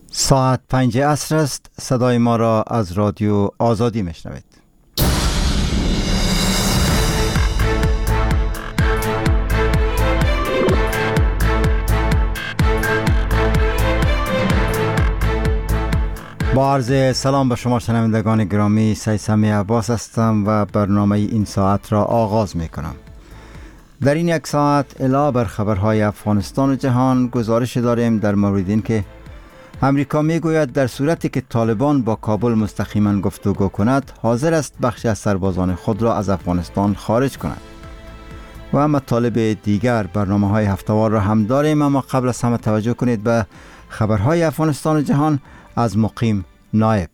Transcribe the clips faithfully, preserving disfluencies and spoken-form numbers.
ساعت پنج عصر است. صدای ما را از رادیو آزادی میشنوید. با عرض سلام به شما شنوندگان گرامی، سید سمی عباس هستم و برنامه این ساعت را آغاز می کنم. در این یک ساعت علاوه بر خبرهای افغانستان و جهان گزارش داریم در مورد این که امریکا می گوید در صورتی که طالبان با کابل مستقیما گفتگو کند حاضر است بخشی از سربازان خود را از افغانستان خارج کند. و مطالب دیگر برنامه های هفته‌وار را هم داریم، اما قبل از همه توجه کنید به خبرهای افغانستان و جهان از مقیم نایب.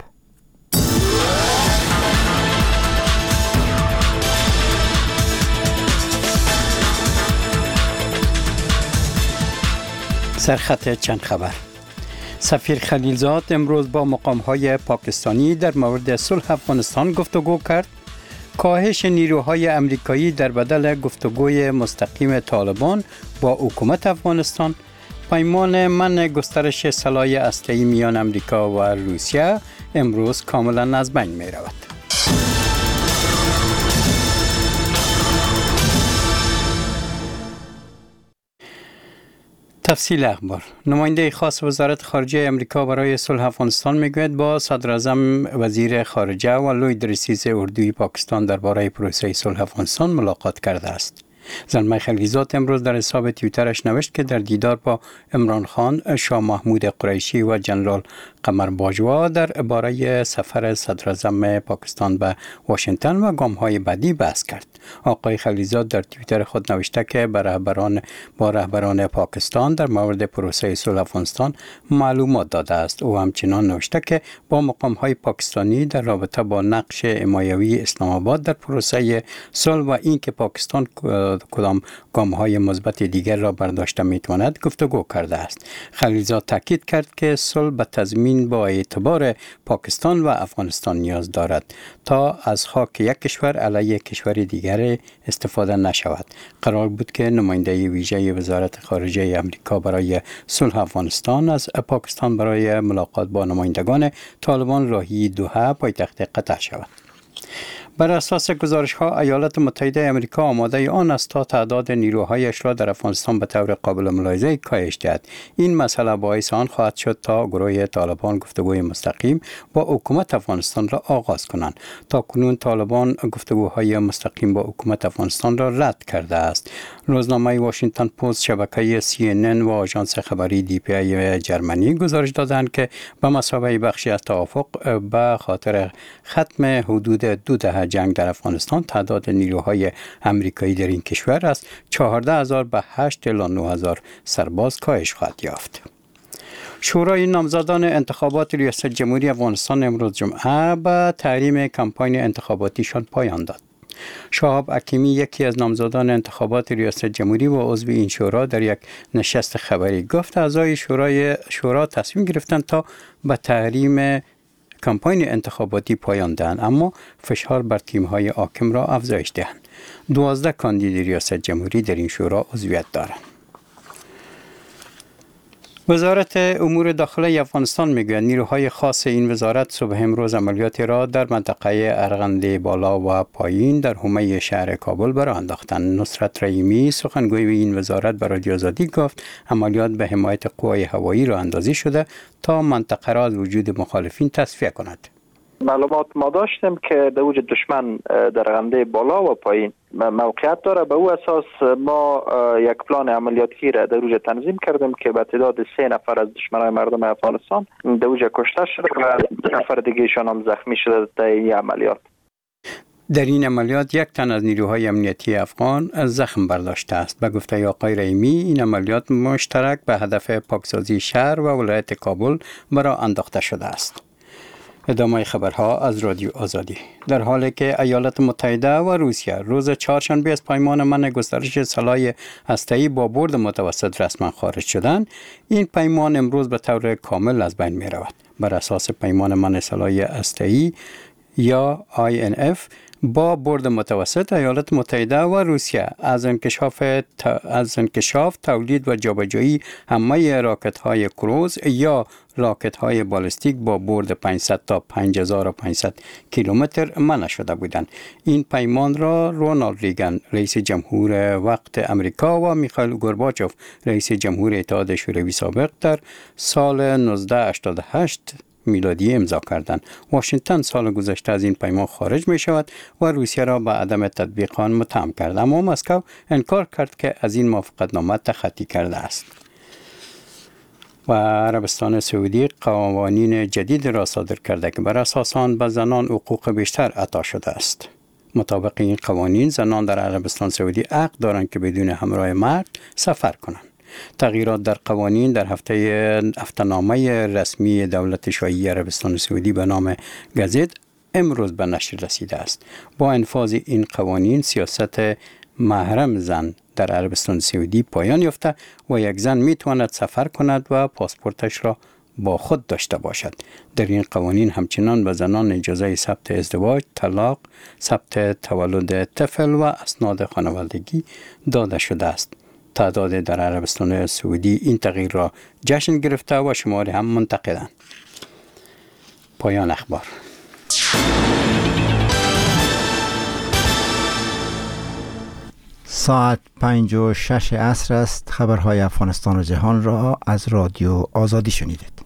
سرخط چند خبر. سفیر خلیلزاد امروز با مقام‌های پاکستانی در مورد صلح افغانستان گفتگو کرد. کاهش نیروهای امریکایی در بدل گفتگوی مستقیم طالبان با حکومت افغانستان، پیمان منع گسترش سلاح هسته‌ای میان امریکا و روسیه امروز کاملا از بین می رود. تفصیل اخبار. نماینده خاص وزارت خارجه امریکا برای صلح افغانستان میگوید با صدر اعظم وزیر خارجه و لوید رئیس اردوی پاکستان درباره پروسه صلح افغانستان ملاقات کرده است. زلمه خلیلزاد امروز در حساب توییترش نوشت که در دیدار با عمران خان، شاه محمود قریشی و جنرال قمر باجوا در باره سفر صدر اعظم پاکستان به واشنگتن و گام‌های بعدی بحث کرد. آقای خلیلزاد در توییتر خود نوشته که با رهبران با رهبران پاکستان در مورد پروسه صلح افغانستان معلومات داده است. او همچنین نوشته که با مقام‌های پاکستانی در رابطه با نقش حمایوی اسلام آباد در پروسه صلح و اینکه پاکستان کدام گام‌های مثبت دیگر را برداشته می‌تواند گفتگو کرده است. خلیلزاد تاکید کرد که صلح به تضمین با اعتبار پاکستان و افغانستان نیاز دارد تا از خاک یک کشور علیه کشور دیگر استفاده نشود. قرار بود که نماینده ویژه وزارت خارجه امریکا برای صلح افغانستان از پاکستان برای ملاقات با نمایندگان طالبان راهی دوحه پایتخت قطر شود. بر اساس گزارش‌ها ایالات متحده آمریکا آماده آن است تا تعداد نیروهایش را در افغانستان به طور قابل ملاحظه کاهش دهد. این مسئله باعث آن خواهد شد تا گروه طالبان گفتگوی مستقیم با حکومت افغانستان را آغاز کنند. تا کنون طالبان گفتگوهای مستقیم با حکومت افغانستان را رد کرده است. روزنامه واشنگتن پست، شبکه سی ان ان و آژانس خبری دی پی ای جرمنی گزارش دادند که به مثابه بخشی از توافق به خاطر ختم حدود دو دهه جنگ در افغانستان تعداد نیروهای امریکایی در این کشور از چهارده هزار به هشت الی نه هزار سرباز کاهش خواهد یافت. شورای نامزدان انتخابات ریاست جمهوری افغانستان امروز جمعه به تحریم کمپاین انتخاباتیشان پایان داد. شهاب حکیمی، یکی از نامزدان انتخابات ریاست جمهوری و عضو این شورا، در یک نشست خبری گفت اعضای شورای شورا تصمیم گرفتند تا به تحریم کمپاین انتخاباتی پایان دهند، اما فشار بر تیم‌های حاکم را افزایش دهند. دوازده کاندید ریاست جمهوری در این شورا عضویت دارند. وزارت امور داخلی افغانستان میگوید نیروهای خاص این وزارت صبح امروز عملیاتی را در منطقه ارغنده بالا و پایین در حومه شهر کابل برآ انداختند. نصرت رحیمی، سخنگوی این وزارت، به رادیو آزادی گفت عملیات به حمایت قوای هوایی راه اندازی شده تا منطقه را از وجود مخالفین تصفیه کند. معلومات ما داشتیم که در وجود دشمن در رغنده بالا و پایین موقعیت داره. به او اساس ما یک پلان عملیاتی را در اوج تنظیم کردیم که به تعداد سه نفر از دشمنان مردم افغانستان در اوج کشته شده و دو نفر دیگه ایشان هم زخمی شده در این عملیات. در این عملیات یک تن از نیروهای امنیتی افغان از زخم برداشته است. به گفته آقای رحیمی این عملیات مشترک به هدف پاکسازی شهر و ولایت کابل برآ انداخته شده است. ادامه خبرها از رادیو آزادی. در حالی که ایالات متحده و روسیه روز چهارشنبه از پیمان منع گسترش سلاح هسته‌ای با برد متوسط رسما خارج شدند، این پیمان امروز به طور کامل از بین می رود. بر اساس پیمان منع سلاح هسته‌ای یا آی ان اف با برد متوسط، ایالات متحده و روسیه از انکشاف از انکشاف تولید و جابجایی همه راکت‌های کروز یا راکت های بالستیک با برد پانصد تا پنج هزار و پانصد کیلومتر منع شده بودند. این پیمان را رونالد ریگن رئیس جمهور وقت امریکا و میخائیل گورباچوف رئیس جمهور اتحاد شوروی سابق در سال نوزده هشتاد و هشت میلادی امضا کردند. واشنگتن سال گذشته از این پیمان خارج می شود و روسیه را به عدم تطبیق آن متهم کرد، اما مسکو انکار کرد که از این موافقتنامه تخطی کرده است. و عربستان سعودی قوانین جدید را صادر کرده که بر اساس آن به زنان حقوق بیشتر عطا شده است. مطابق این قوانین زنان در عربستان سعودی حق دارند که بدون همراه مرد سفر کنند. تغییرات در قوانین در هفته هفته‌نامه رسمی دولت شاهی عربستان سعودی به نام گزیت امروز به نشر رسیده است. با انفاذ این قوانین سیاست محرم زن در عربستان سعودی پایان یافته و یک زن می تواند سفر کند و پاسپورتش را با خود داشته باشد. در این قوانین همچنان به زنان اجازه ثبت ازدواج، طلاق، ثبت تولد طفل و اسناد خانوادگی داده شده است. تعداد در عربستان سعودی این تغییر را جشن گرفته و شماری هم منتقدند. پایان اخبار. ساعت پنج و شش عصر است. خبرهای افغانستان و جهان را از رادیو آزادی شنیدید.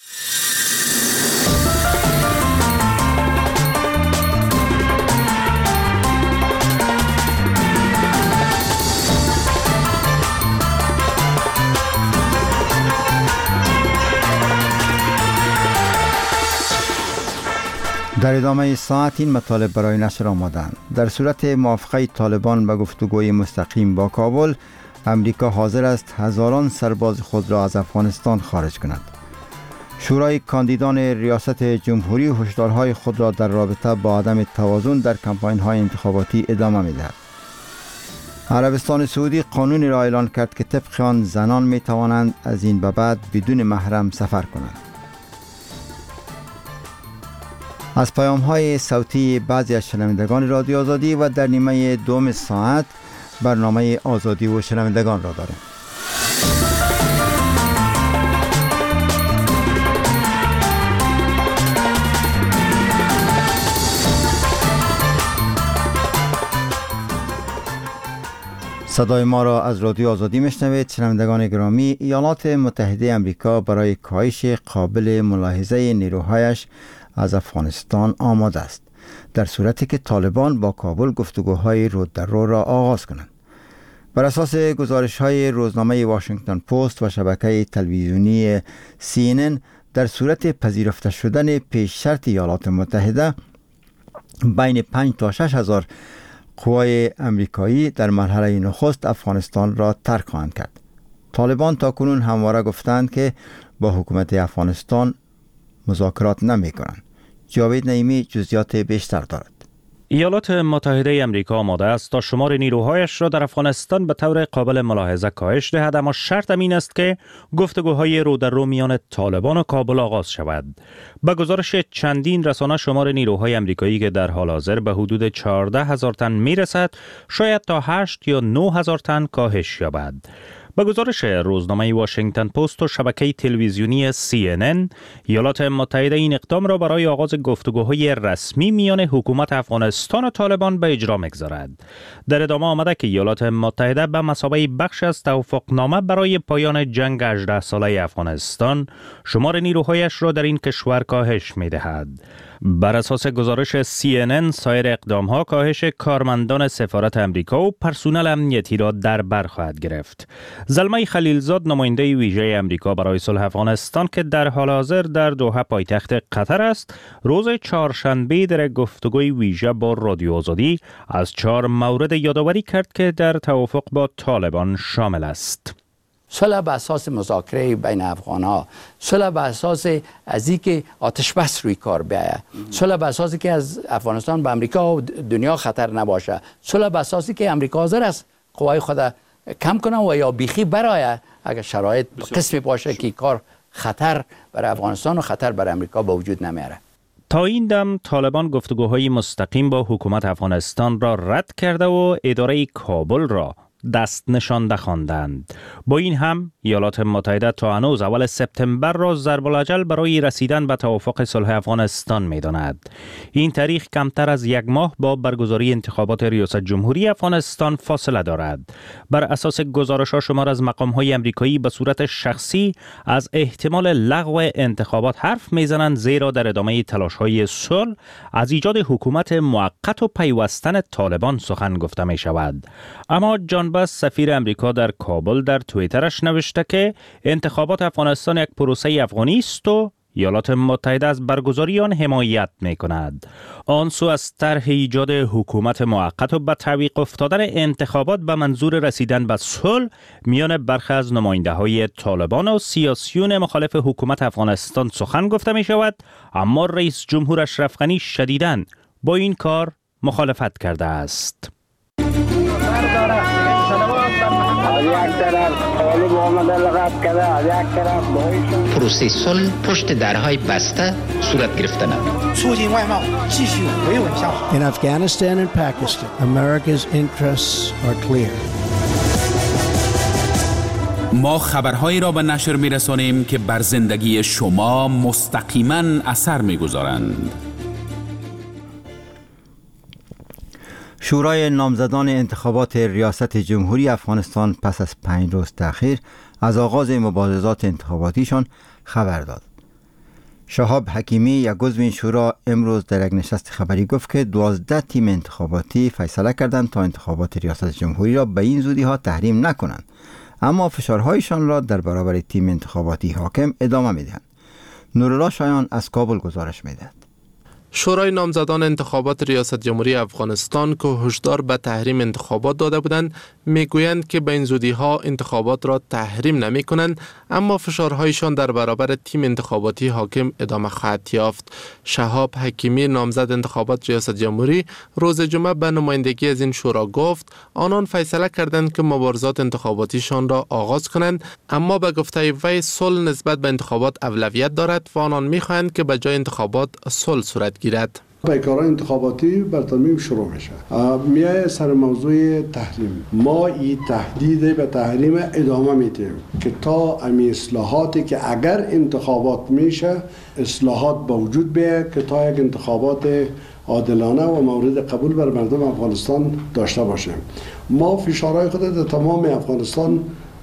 در ادامه ساعت این مطالب برای نشر آمدند. در صورت موافقه طالبان به گفتگوی مستقیم با کابل، امریکا حاضر است هزاران سرباز خود را از افغانستان خارج کند. شورای کاندیدان ریاست جمهوری هشدارهای خود را در رابطه با عدم توازن در کمپاین‌های انتخاباتی ادامه می‌دهد. عربستان سعودی قانونی را اعلان کرد که طبق آن زنان می‌توانند از این به بعد بدون محرم سفر کنند. از پیام‌های صوتی بعضی از شنوندگان رادیو آزادی و در نیمه دوم ساعت برنامه آزادی و شنوندگان را داریم. صدای ما را از رادیو آزادی میشنوید. شنوندگان گرامی، ایالات متحده آمریکا برای کاهش قابل ملاحظه نیروهایش از افغانستان آماده است، در صورتی که طالبان با کابل گفتگوهای رو در رو را آغاز کنند. بر اساس گزارش‌های روزنامه واشنگتن پست و شبکه تلویزیونی سی ان ان، در صورت پذیرفته شدن پیش شرط ایالات متحده، بین پنج تا شش هزار قوای امریکایی در مرحله نخست افغانستان را ترک خواهند کرد. طالبان تاکنون همواره گفتند که با حکومت افغانستان مذاکرات نمی کنند. جاوید نعیمی جزئیات بیشتر دارد. ایالات متحده آمریکا آماده است تا شمار نیروهایش را در افغانستان به طور قابل ملاحظه کاهش دهد، اما شرط این است که گفتگوهای رو در رو میان طالبان و کابل آغاز شود. با گزارش چندین رسانه، شمار نیروهای آمریکایی که در حال حاضر به حدود چهارده هزار تن میرسد، شاید تا هشت یا نه هزار تن کاهش یابد. با گزارش روزنامه واشنگتن پست و شبکه تلویزیونی سی ان ان، ایالات متحده این اقدام را برای آغاز گفتگوهای رسمی میان حکومت افغانستان و طالبان به اجرا می‌گذارد. در ادامه آمده که ایالات متحده به مثابه بخش از توافقنامه برای پایان جنگ هجده ساله افغانستان، شمار نیروهایش را در این کشور کاهش می‌دهد. بر اساس گزارش سی ان ان، سایر اقدام‌ها کاهش کارمندان سفارت امریکا و پرسنل امنیتی را در بر خواهد گرفت. زلمه خلیلزاد، نماینده ویژه امریکا برای صلح افغانستان که در حال حاضر در دوحه پایتخت قطر است، روز چهارشنبه در گفتگوی ویژه با رادیو آزادی از چهار مورد یادآوری کرد که در توافق با طالبان شامل است. صلح به اساس مذاکره بین افغان‌ها، صلح به اساس از اینکه آتش بس روی کار بیاید، صلح به اساسی که از افغانستان به امریکا و دنیا خطر نباشه، صلح به اساسی که امریکا حاضر است قوای خود کم کنه و یا بیخی برای اگر شرایط قسمی باشه که کار خطر برای افغانستان و خطر برای امریکا به وجود نمیاره. تا این دم طالبان گفتگوهای مستقیم با حکومت افغانستان را رد کرده و اداره کابل را دست نشانده خواندند. با این هم ایالات متحده تا هنوز اول سپتامبر را ضرب الاجل برای رسیدن به توافق صلح افغانستان می‌داند. این تاریخ کمتر از یک ماه با برگزاری انتخابات ریاست جمهوری افغانستان فاصله دارد. بر اساس گزارش‌ها شمار از مقام‌های آمریکایی به صورت شخصی از احتمال لغو انتخابات حرف می‌زنند، زیرا در ادامه تلاش‌های صلح از ایجاد حکومت موقت و پیوستن طالبان سخن گفته می‌شود. اما جان باس سفیر آمریکا در کابل در توییترش نوشته که انتخابات افغانستان یک پروسه افغانی است و ایالات متحده از برگزاری آن حمایت می‌کند. آن سو از طرح ایجاد حکومت موقت و به تعویق افتادن انتخابات به منظور رسیدن به صلح میان برخی از نماینده‌های طالبان و سیاسیون مخالف حکومت افغانستان سخن گفته می‌شود، اما رئیس جمهور اشرف غنی شدیداً با این کار مخالفت کرده است. پروسه صلح پشت درهای بسته صورت گرفته نمود. In Afghanistan and Pakistan, America's interests are clear. ما خبرهایی را به نشر می‌رسانیم که بر زندگی شما مستقیما اثر می‌گذارند. شورای نامزدان انتخابات ریاست جمهوری افغانستان پس از پنج روز تأخیر از آغاز مبارزات انتخاباتیشان خبر داد. شهاب حکیمی، یک عضو این شورا، امروز در یک نشست خبری گفت که دوازده تیم انتخاباتی فیصله کردند تا انتخابات ریاست جمهوری را به این زودی ها تحریم نکنند، اما فشارهایشان را در برابر تیم انتخاباتی حاکم ادامه میدهند. نورالله شایان از کابل گزارش میدهد. شورای نامزدان انتخابات ریاست جمهوری افغانستان که هشدار به تحریم انتخابات داده بودند میگویند که به این زودی ها انتخابات را تحریم نمی کنند، اما فشارهایشان در برابر تیم انتخاباتی حاکم ادامه خواهد یافت. شهاب حکیمی، نامزد انتخابات ریاست جمهوری، روز جمعه به نمایندگی از این شورا گفت آنان فیصله کردند که مبارزات انتخاباتیشان را آغاز کنند، اما به گفته وی صلح نسبت به انتخابات اولویت دارد و آنان میخواهند که به جای انتخابات صلح صورت گیرد. پیکارهای انتخاباتی بر ترمیم شروع میشه. میای سر موضوع تحریم. ما این تهدید به تحریم ادامه میدیم که تا امی اصلاحاتی که اگر انتخابات میشه اصلاحات با وجود بیاید که تا یک انتخابات عادلانه و مورد قبول بر مردم افغانستان داشته باشیم. ما فشارهای خود در تمام افغانستان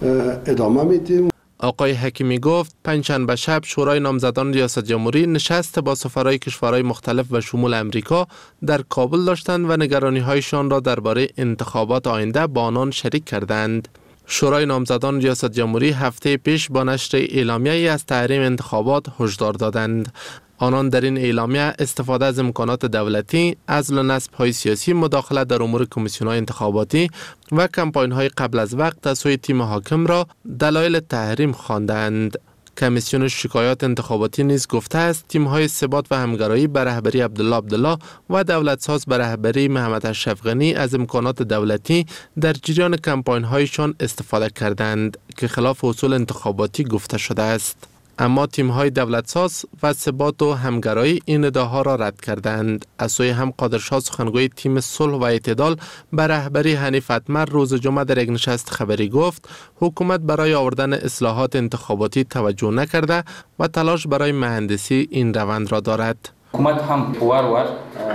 ادامه میدیم. آقای حکیمی گفت پنجشنبه شب شورای نامزدان ریاست جمهوری نشست با سفرای کشورهای مختلف و شمول امریکا در کابل داشتند و نگرانی‌هایشان را درباره انتخابات آینده با آنان شریک کردند. شورای نامزدان ریاست جمهوری هفته پیش با نشر اعلامیه‌ای از تحریم انتخابات هشدار دادند. آنان در این اعلامیه استفاده از امکانات دولتی، عزل و نصب‌های سیاسی، مداخله در امور کمیسیون‌های انتخاباتی و کمپاین‌های قبل از وقت از سوی تیم حاکم را دلایل تحریم خواندند. کمیسیون شکایات انتخاباتی نیز گفته است تیم‌های ثبات و همگرایی به رهبری عبدالله عبدالله و دولتساز به رهبری محمد اشرف غنی از امکانات دولتی در جریان کمپاین‌هایشان استفاده کردند که خلاف اصول انتخاباتی گفته شده است. اما تیم‌های دولتساز و ثبات و همگرایی این ادعاها را رد کردند. از سوی هم قادرشاه، سخنگوی تیم صلح و اعتدال به رهبری حنیف اتمر، روز جمعه در یک نشست خبری گفت حکومت برای آوردن اصلاحات انتخاباتی توجه نکرده و تلاش برای مهندسی این روند را دارد. حکومت هم وار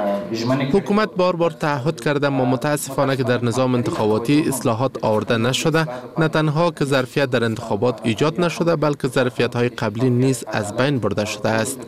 حکومت بار بار تعهد کرده، اما متاسفانه که در نظام انتخاباتی اصلاحات آورده نشده. نه تنها که ظرفیت در انتخابات ایجاد نشده، بلکه ظرفیت های قبلی نیز از بین برده شده است.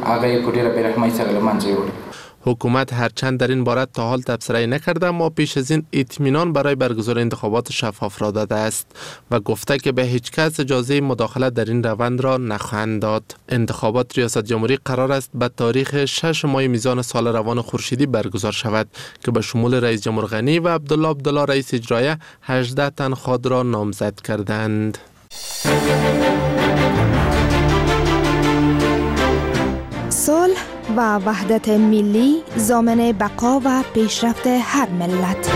حکومت هرچند در این باره تا حال تبصره نکرده، اما پیش از این اطمینان برای برگزاری انتخابات شفاف را داده است و گفته که به هیچ کس اجازه مداخله در این روند را نخواهند داد. انتخابات ریاست جمهوری قرار است به تاریخ شش ماه میزان سال روان خورشیدی برگزار شود که به شمول رئیس جمهور غنی و عبدالله عبدالله رئیس اجرایی هجده تن خود را نامزد کردند. صلح و وحدت ملی ضامن بقا و پیشرفت هر ملت.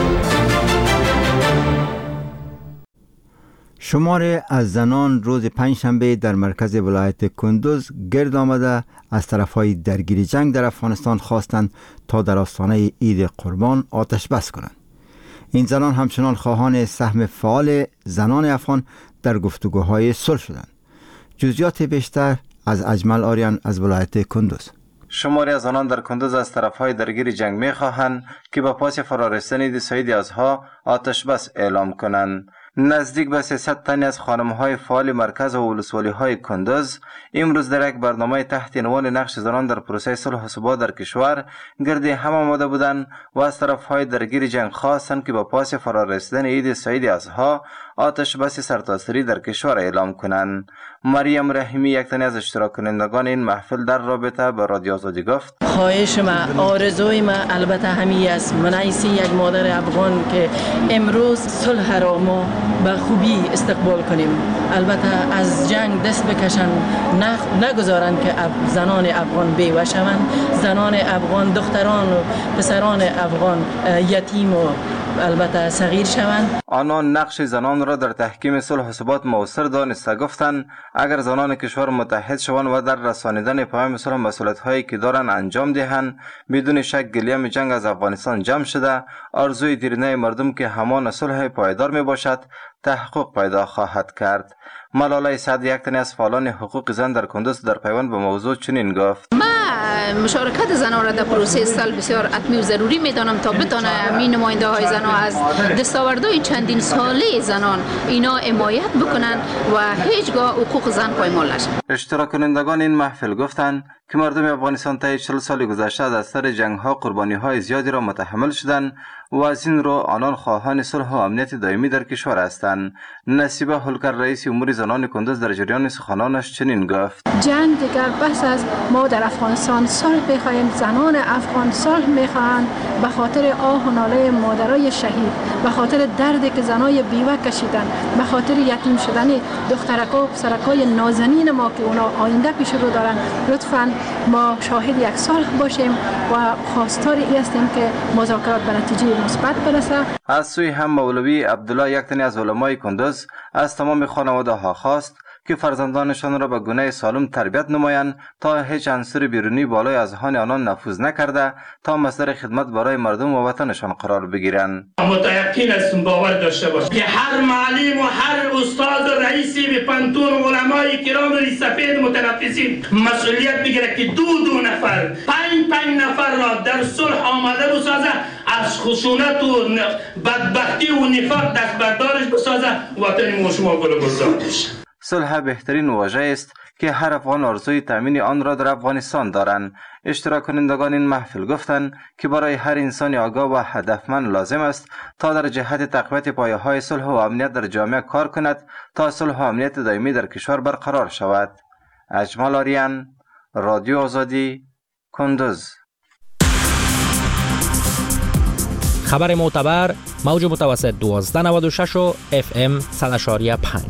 شمار از زنان روز پنجشنبه در مرکز ولایت کندوز گرد آمده از طرفهای درگیری جنگ در افغانستان خواستند تا در آستانه عید قربان آتش بس کنند. این زنان همچنان خواهان سهم فعال زنان افغان در گفتگوهای صلح شدند. جزئیات بیشتر از اجمل آریان از ولایت کندوز. شماری از آنان در کندوز از طرفهای درگیر جنگ می خواهند که با پاس فرارستن سید ازها آتش بس اعلام کنند. نزدیک به سیصد تن از خانم‌های فعال مرکز و ولسوالی‌های کندوز امروز در یک برنامه تحت عنوان نقش زنان در پروسه صلح و ثبات در کشور گرد هم آمده بودند و از طرفهای درگیر جنگ خواستند که با پاس فرارسیدن عید سید ازها آتش بس سرتاسری در کشور اعلام کنند. مریم رحیمی یک تن از اشتراک کنندگان این محفل در رابطه با رادیو آزادی گفت: خواهش ما، آرزوی ما البته همی است، من ایسی یک مادر افغان که امروز صلح را ما به خوبی استقبال کنیم. البته از جنگ دست بکشن، نگذارن که زنان افغان بیوه شوند. زنان افغان، دختران و پسران افغان یتیم و البته صغیر شوند. آنان نقش زنان را در تحکیم صلح و ثبات مؤثر دانسته گفتند اگر زنان کشور متحد شوند و در رسانیدن پیام صلح مسئولیت‌هایی که دارند انجام دهند، بدون شک گلیم جنگ از افغانستان جمع شده، آرزوی دیرینه مردم که همان صلح پایدار می باشد تحقق پیدا خواهد کرد. ملاله سعد یک تن از فعالان حقوق زن در کندوز در پیوند به موضوع چنین گفت: من مشارکت زنان را در پروسه صلح بسیار حتمی و ضروری میدانم تا بتانه این نماینده های زنان از دستاوردهای چندین ساله زنان اینا حمایت بکنن و هیچگاه حقوق زن پایمال نشه. اشتراک کنندگان این محفل گفتند که مردم افغانستان طی چهل سال گذشته از اثر جنگ ها قربانی های زیادی را متحمل شدند و از این رو آنان خواهان صلح و امنیت دائمی در کشور هستند. نصیبه هولکر رئیس امور زنان کندوز در جریان سخنانش چنین گفت: جنگ دیگر بس از ما در افغانستان صلح می‌خواهیم. زنان افغان صلح می‌خواهند به خاطر آه و ناله مادرای شهید، به خاطر دردی که زنای بیوه کشیدن، به خاطر یتیم شدن دخترکا و پسرکای نازنین ما که اونا آینده پیش رو دارن. لطفاً ما شاهد یک صلح باشیم و خواستار این هستیم که مذاکرات به نتیجه مثبت برسه. از سوی هم مولوی عبدالله یک تن از علمای کندوز از تمام خانواده ها خواست که فرزندانشان را به گونه سالم تربیت نمایند تا هیچ عنصر بیرونی بالای اذهان آنان نفوذ نکرده تا مصدر خدمت برای مردم و وطنشان قرار بگیرند. متأکد هستم باور داشته باشید که هر معلم و هر استاد و رئیسی به پنتون علمای کرام سفید متنفسین مسئولیت بگیره که دو دو نفر پنج پنج نفر را در صلح آماده بسازه، از خشونت و بدبختی و نفاق دست بردارش بسازه، وطن ما شما گل گلزارش. صلح بهترین واژه است که هر افغان آرزوی تامین آن را در افغانستان دارند. اشتراک کنندگان این محفل گفتند که برای هر انسان آگاه و هدفمند لازم است تا در جهت تقویت پایه‌های صلح و امنیت در جامعه کار کند تا صلح و امنیت دائمی در کشور برقرار شود. اجمل آریان، رادیو آزادی، کندوز. خبر معتبر، موج متوسط دوازده نود و شش و اف ام صد و شش و پنج.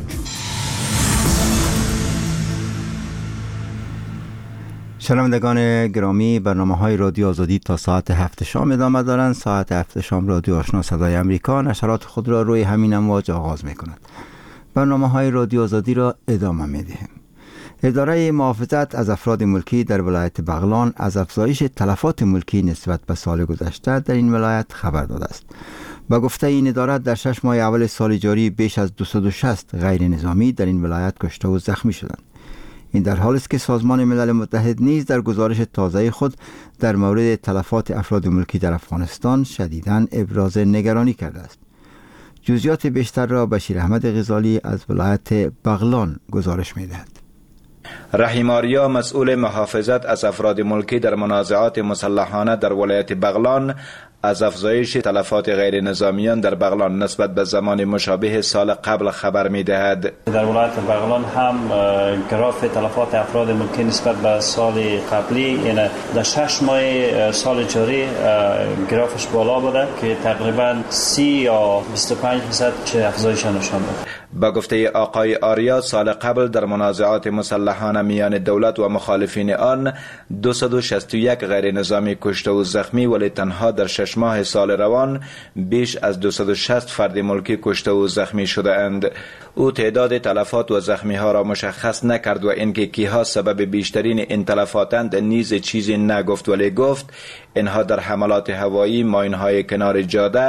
شنوندگان گرامی، برنامه های رادیو آزادی تا ساعت هفت شام ادامه دارند. ساعت هفت شام رادیو آشنا صدای امریکا نشرات خود را روی همین امواج آغاز می کند. برنامه های رادیو آزادی را ادامه می دهیم. اداره محافظت از افراد ملکی در ولایت بغلان از افزایش تلفات ملکی نسبت به سال گذشته در این ولایت خبر داده است. با گفته این اداره در شش ماه اول سال جاری بیش از دویست و شصت غیر نظامی در این ولایت کشته و زخمی شدند. این در حالی است که سازمان ملل متحد نیز در گزارش تازه خود در مورد تلفات افراد ملکی در افغانستان شدیداً ابراز نگرانی کرده است. جزئیات بیشتر را بشیر احمد غزالی از ولایت بغلان گزارش می‌دهد. رحیم آریا، مسئول محافظت از افراد ملکی در منازعات مسلحانه در ولایت بغلان، از افزایش تلفات غیر نظامیان در بغلان نسبت به زمان مشابه سال قبل خبر می دهد. در ولایت بغلان هم گراف تلفات افراد ملکی نسبت به سال قبلی، یعنی در شش ماه سال جاری گرافش بالا بوده که تقریبا سی یا بیست و پنج درصد چه افزایش نشان داده. با گفته آقای آریا، سال قبل در منازعات مسلحانه میان دولت و مخالفین آن دویست و شصت و یک غیر نظامی کشته و زخمی، ولی تنها در شش ماه سال روان بیش از دویست و شصت فرد ملکی کشته و زخمی شده اند. او تعداد تلفات و زخمی ها را مشخص نکرد و اینکه کیها سبب بیشترین این تلفاتند نیز چیزی نگفت، ولی گفت اینها در حملات هوایی، ماین های کنار جاده،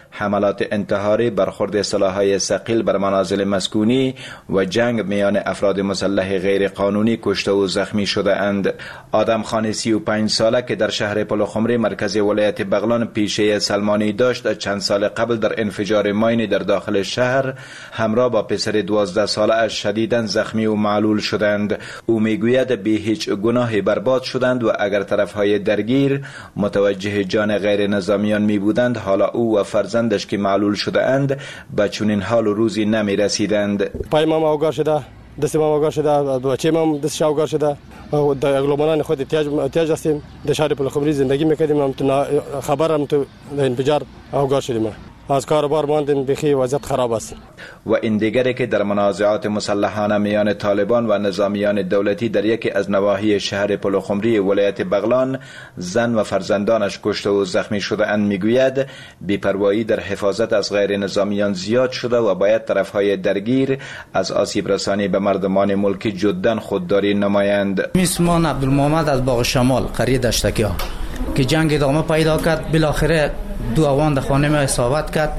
حملات انتحاری، برخورد سلاح‌های ثقیل بر منازل مسکونی و جنگ میان افراد مسلح غیر قانونی کشته و زخمی شده اند. آدم خان سی و پنج ساله که در شهر پلخمری مرکز ولایت بغلان پیشه سلمانی داشت، چند سال قبل در انفجار ماینی در داخل شهر همراه با پسر دوازده ساله اش شدیداً زخمی و معلول شدند. او میگوید بی هیچ گناهی برباد شدند و اگر طرفهای درگیر متوجه جان غیر نظامیان می بودند، حالا او و فرزندش که معلول شده اند به چنین حال و روزی نمی رسیدند. پای ما اوگار شده، دست ما اوگار شده، بچه ما دستش اوگار شده. در اگلومنان خود احتیاج احتیاج هستیم. در شهر پلخمری زندگی میکردیم، هم تو خبرم تو انفجار اوگار شدیم. از کاربار ماندیم، بخی وضعیت خراب است. و این دیگری که در منازعات مسلحانه میان طالبان و نظامیان دولتی در یکی از نواحی شهر پلخمری ولایت بغلان زن و فرزندانش کشته و زخمی شده اند، میگوید بی‌پروایی در حفاظت از غیر نظامیان زیاد شده و باید طرفهای درگیر از آسیب رسانی به مردمان ملکی جداً خودداری نمایند. میسمان عبدالمحمد از باغ شمال قریه دشتکیا که جنگ ادامه پیدا کرد، بالاخره دو اوان در خانه ما اصابت کرد.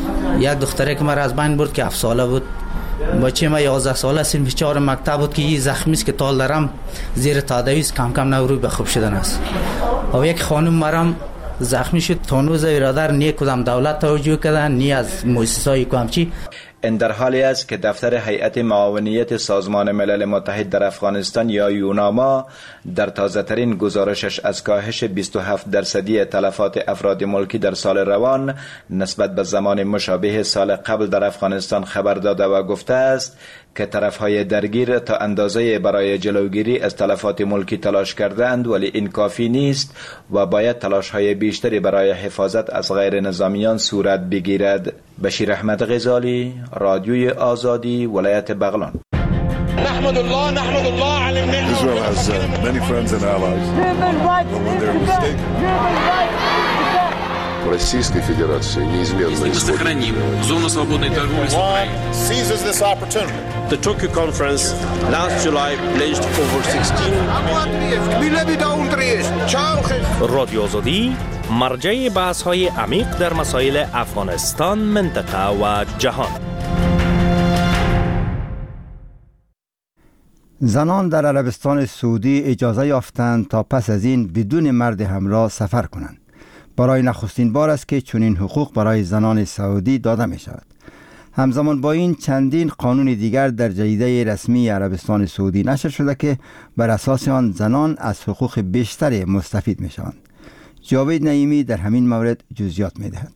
یک دختره که مرا از بین برد که هفت ساله بود، بچه ما یازده ساله سن چهار مکتب بود که این زخمی است که تال دارم زیر تداوی است، کم کم نوروی به خوب شدن است. و یک خانم مرام زخمی شد، تونوز برادر نی کدام دولت توجه کردن نی از مؤسسه‌های کامچی. این در حالی است که دفتر هیئت معاونیت سازمان ملل متحد در افغانستان یا یوناما در تازه ترین گزارشش از کاهش بیست و هفت درصدی تلفات افراد ملکی در سال روان نسبت به زمان مشابه سال قبل در افغانستان خبر داده و گفته است که طرفهای درگیر تا اندازه برای جلوگیری از تلفات ملکی تلاش کردند، ولی این کافی نیست و باید تلاش‌های بیشتری برای حفاظت از غیر نظامیان صورت بگیرد. بشیر احمد غزالی، رادیوی آزادی، ولایت بغلان. نحمد الله نحمد الله علی النعمة. Israel has uh, many friends and allies. But when they're mistaken. Российской Федерации неизменно сохраним зону свободной торговли с Украиной. Seizes this opportunity. The Tokyo conference last July pledged over sixteen رادیو آزادی مرجع بحث‌های عمیق در مسائل افغانستان، منطقه و جهان. زنان در عربستان سعودی اجازه یافتند تا پس از این بدون مرد همراه سفر کنند. برای نخستین بار است که چنین حقوق برای زنان سعودی داده می شود. همزمان با این چندین قانون دیگر در جریده رسمی عربستان سعودی نشر شده که بر اساس آن زنان از حقوق بیشتری مستفید می شوند. جاوید نعیمی در همین مورد جزئیات می دهد.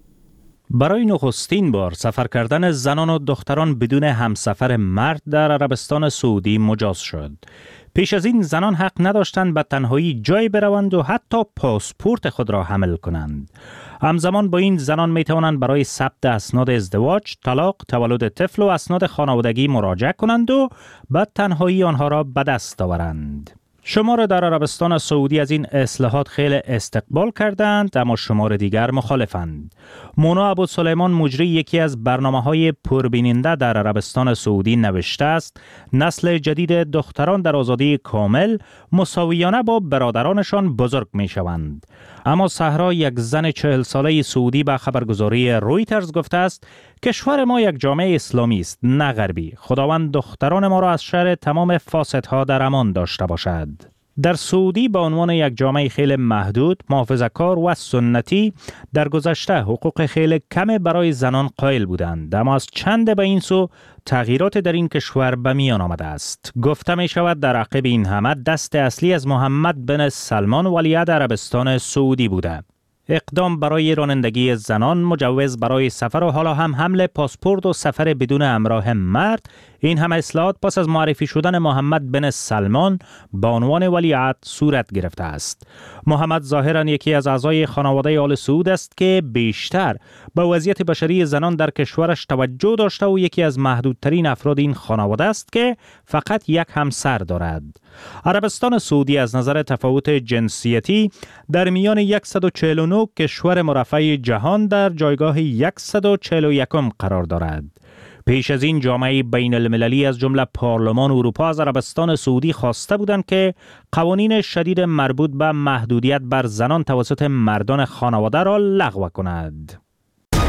برای نخستین بار سفر کردن زنان و دختران بدون همسفر مرد در عربستان سعودی مجاز شد. پیش از این زنان حق نداشتند به تنهایی جای بروند و حتی پاسپورت خود را حمل کنند. همزمان با این زنان می توانند برای ثبت اسناد ازدواج، طلاق، تولد طفل و اسناد خانوادگی مراجعه کنند و بعد تنهایی آنها را به دست آورند. شمار در عربستان سعودی از این اصلاحات خیلی استقبال کردند، اما شمار دیگر مخالفند. مونا ابوسلیمان مجری یکی از برنامه‌های پربیننده در عربستان سعودی نوشته است نسل جدید دختران در آزادی کامل مساویانه با برادرانشان بزرگ می‌شوند. اما صحرا، یک زن چهل ساله سعودی، به خبرگزاری رویترز گفته است کشور ما یک جامعه اسلامی است نه غربی. خداوند دختران ما را از شر تمام فاسدها در امان داشته باشد. در سعودی به عنوان یک جامعه خیلی محدود، محافظه‌کار و سنتی در گذشته حقوق خیلی کم برای زنان قائل بودند، اما از چند به این سو تغییرات در این کشور به میان آمده است. گفته می شود در عقب این همه دست اصلی از محمد بن سلمان ولیعهد عربستان سعودی بوده. اقدام برای رانندگی زنان، مجوز برای سفر و حالا هم حمل پاسپورت و سفر بدون همراه مرد، این هم اصلاحات پس از معرفی شدن محمد بن سلمان به عنوان ولیعهد صورت گرفته است. محمد ظاهراً یکی از اعضای خانواده آل سعود است که بیشتر به وضعیت بشری زنان در کشورش توجه داشته و یکی از محدودترین افراد این خانواده است که فقط یک همسر دارد. عربستان سعودی از نظر تفاوت جنسیتی در میان صد و چهل و نه کشور مرفه جهان در جایگاه صد و چهل و یک قرار دارد. پیش از این جامعه بین المللی از جمله پارلمان اروپا از عربستان سعودی خواسته بودند که قوانین شدید مربوط به محدودیت بر زنان توسط مردان خانواده را لغو کند.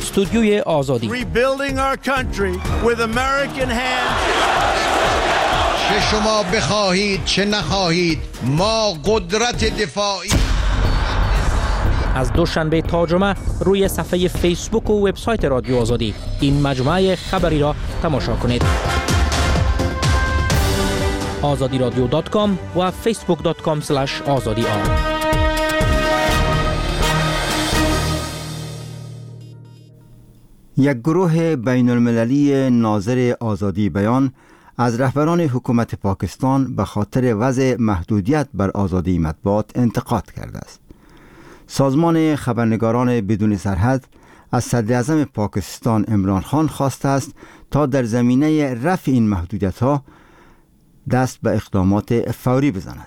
استودیوی آزادی. Rebuilding our country with American hands. چه شما بخواهید چه نخواهید ما قدرت دفاعی. از دوشنبه تا جمعه روی صفحه فیسبوک و وبسایت رادیو آزادی این مجموعه خبری را تماشا کنید. آزادی رادیو دات کام و فیسبوک دات کام اسلش آزادی آن. یک گروه بین المللی ناظر آزادی بیان از رهبران حکومت پاکستان به خاطر وضع محدودیت بر آزادی مطبوعات انتقاد کرده است. سازمان خبرنگاران بدون سرحد از صدر اعظم پاکستان عمران خان خواسته است تا در زمینه رفع این محدودیت‌ها دست به اقدامات فوری بزند.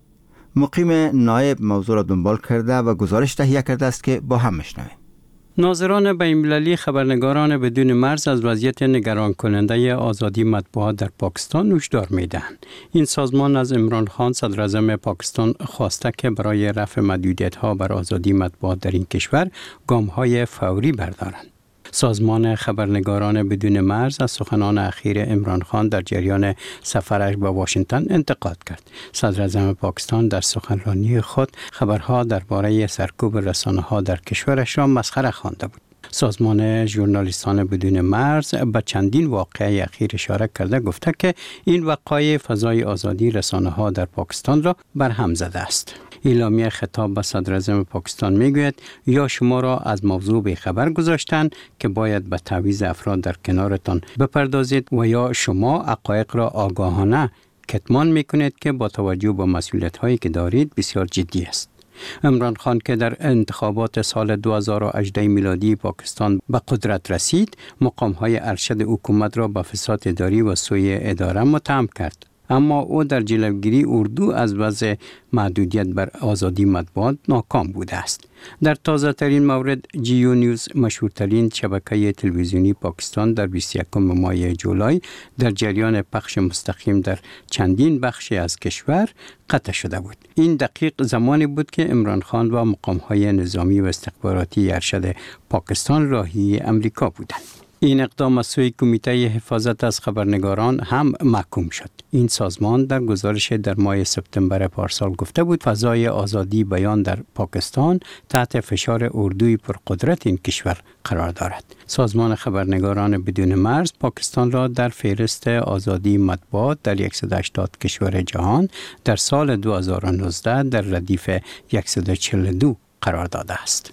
مقیم نایب موضوع را دنبال کرده و گزارش تهیه کرده است که با هم میشنویم. ناظران بین‌المللی خبرنگاران بدون مرز از وضعیت نگران کننده آزادی مطبوعات در پاکستان هشدار می‌دهند. این سازمان از عمران خان صدر اعظم پاکستان خواسته که برای رفع محدودیت‌ها بر آزادی مطبوعات در این کشور گام‌های فوری بردارند. سازمان خبرنگاران بدون مرز از سخنان اخیر عمران خان در جریان سفرش به واشنگتن انتقاد کرد. صدر اعظم پاکستان در سخنرانی خود خبرها درباره سرکوب رسانه‌ها در کشورش را مسخره خوانده بود. سازمان ژورنالیستان بدون مرز به چندین واقعه اخیر اشاره کرده گفته که این وقایع فضای آزادی رسانه‌ها در پاکستان را برهم زده است. اعلامیه خطاب به صدر اعظم پاکستان میگوید یا شما را از موضوع به خبر گذاشتند که باید به تعویض افراد در کنارتان بپردازید و یا شما حقایق را آگاهانه کتمان میکنید که با توجه به مسئولیت هایی که دارید بسیار جدی است. عمران خان که در انتخابات سال دو هزار و هجده میلادی پاکستان به قدرت رسید، مقام های ارشد حکومت را به فساد اداری و سوء اداره متهم کرد. اما او در جلوگیری اردو از وضع محدودیت بر آزادی مطبوعات ناکام بوده است. در تازه ترین مورد جیو نیوز مشهورترین شبکه تلویزیونی پاکستان در بیست و یکم ماه جولای در جریان پخش مستقیم در چندین بخش از کشور قطع شده بود. این دقیق زمانی بود که عمران خان و مقام‌های نظامی و استخباراتی ارشد پاکستان راهی امریکا بودند. این اقدام از سوی کمیته حفاظت از خبرنگاران هم محکوم شد. این سازمان در گزارش در ماه سپتامبر پارسال گفته بود فضای آزادی بیان در پاکستان تحت فشار اردوی پرقدرت این کشور قرار دارد. سازمان خبرنگاران بدون مرز پاکستان را در فهرست آزادی مطبوعات در صد و هشتاد کشور جهان در سال دو هزار و نوزده در ردیف صد و چهل و دو قرار داده است.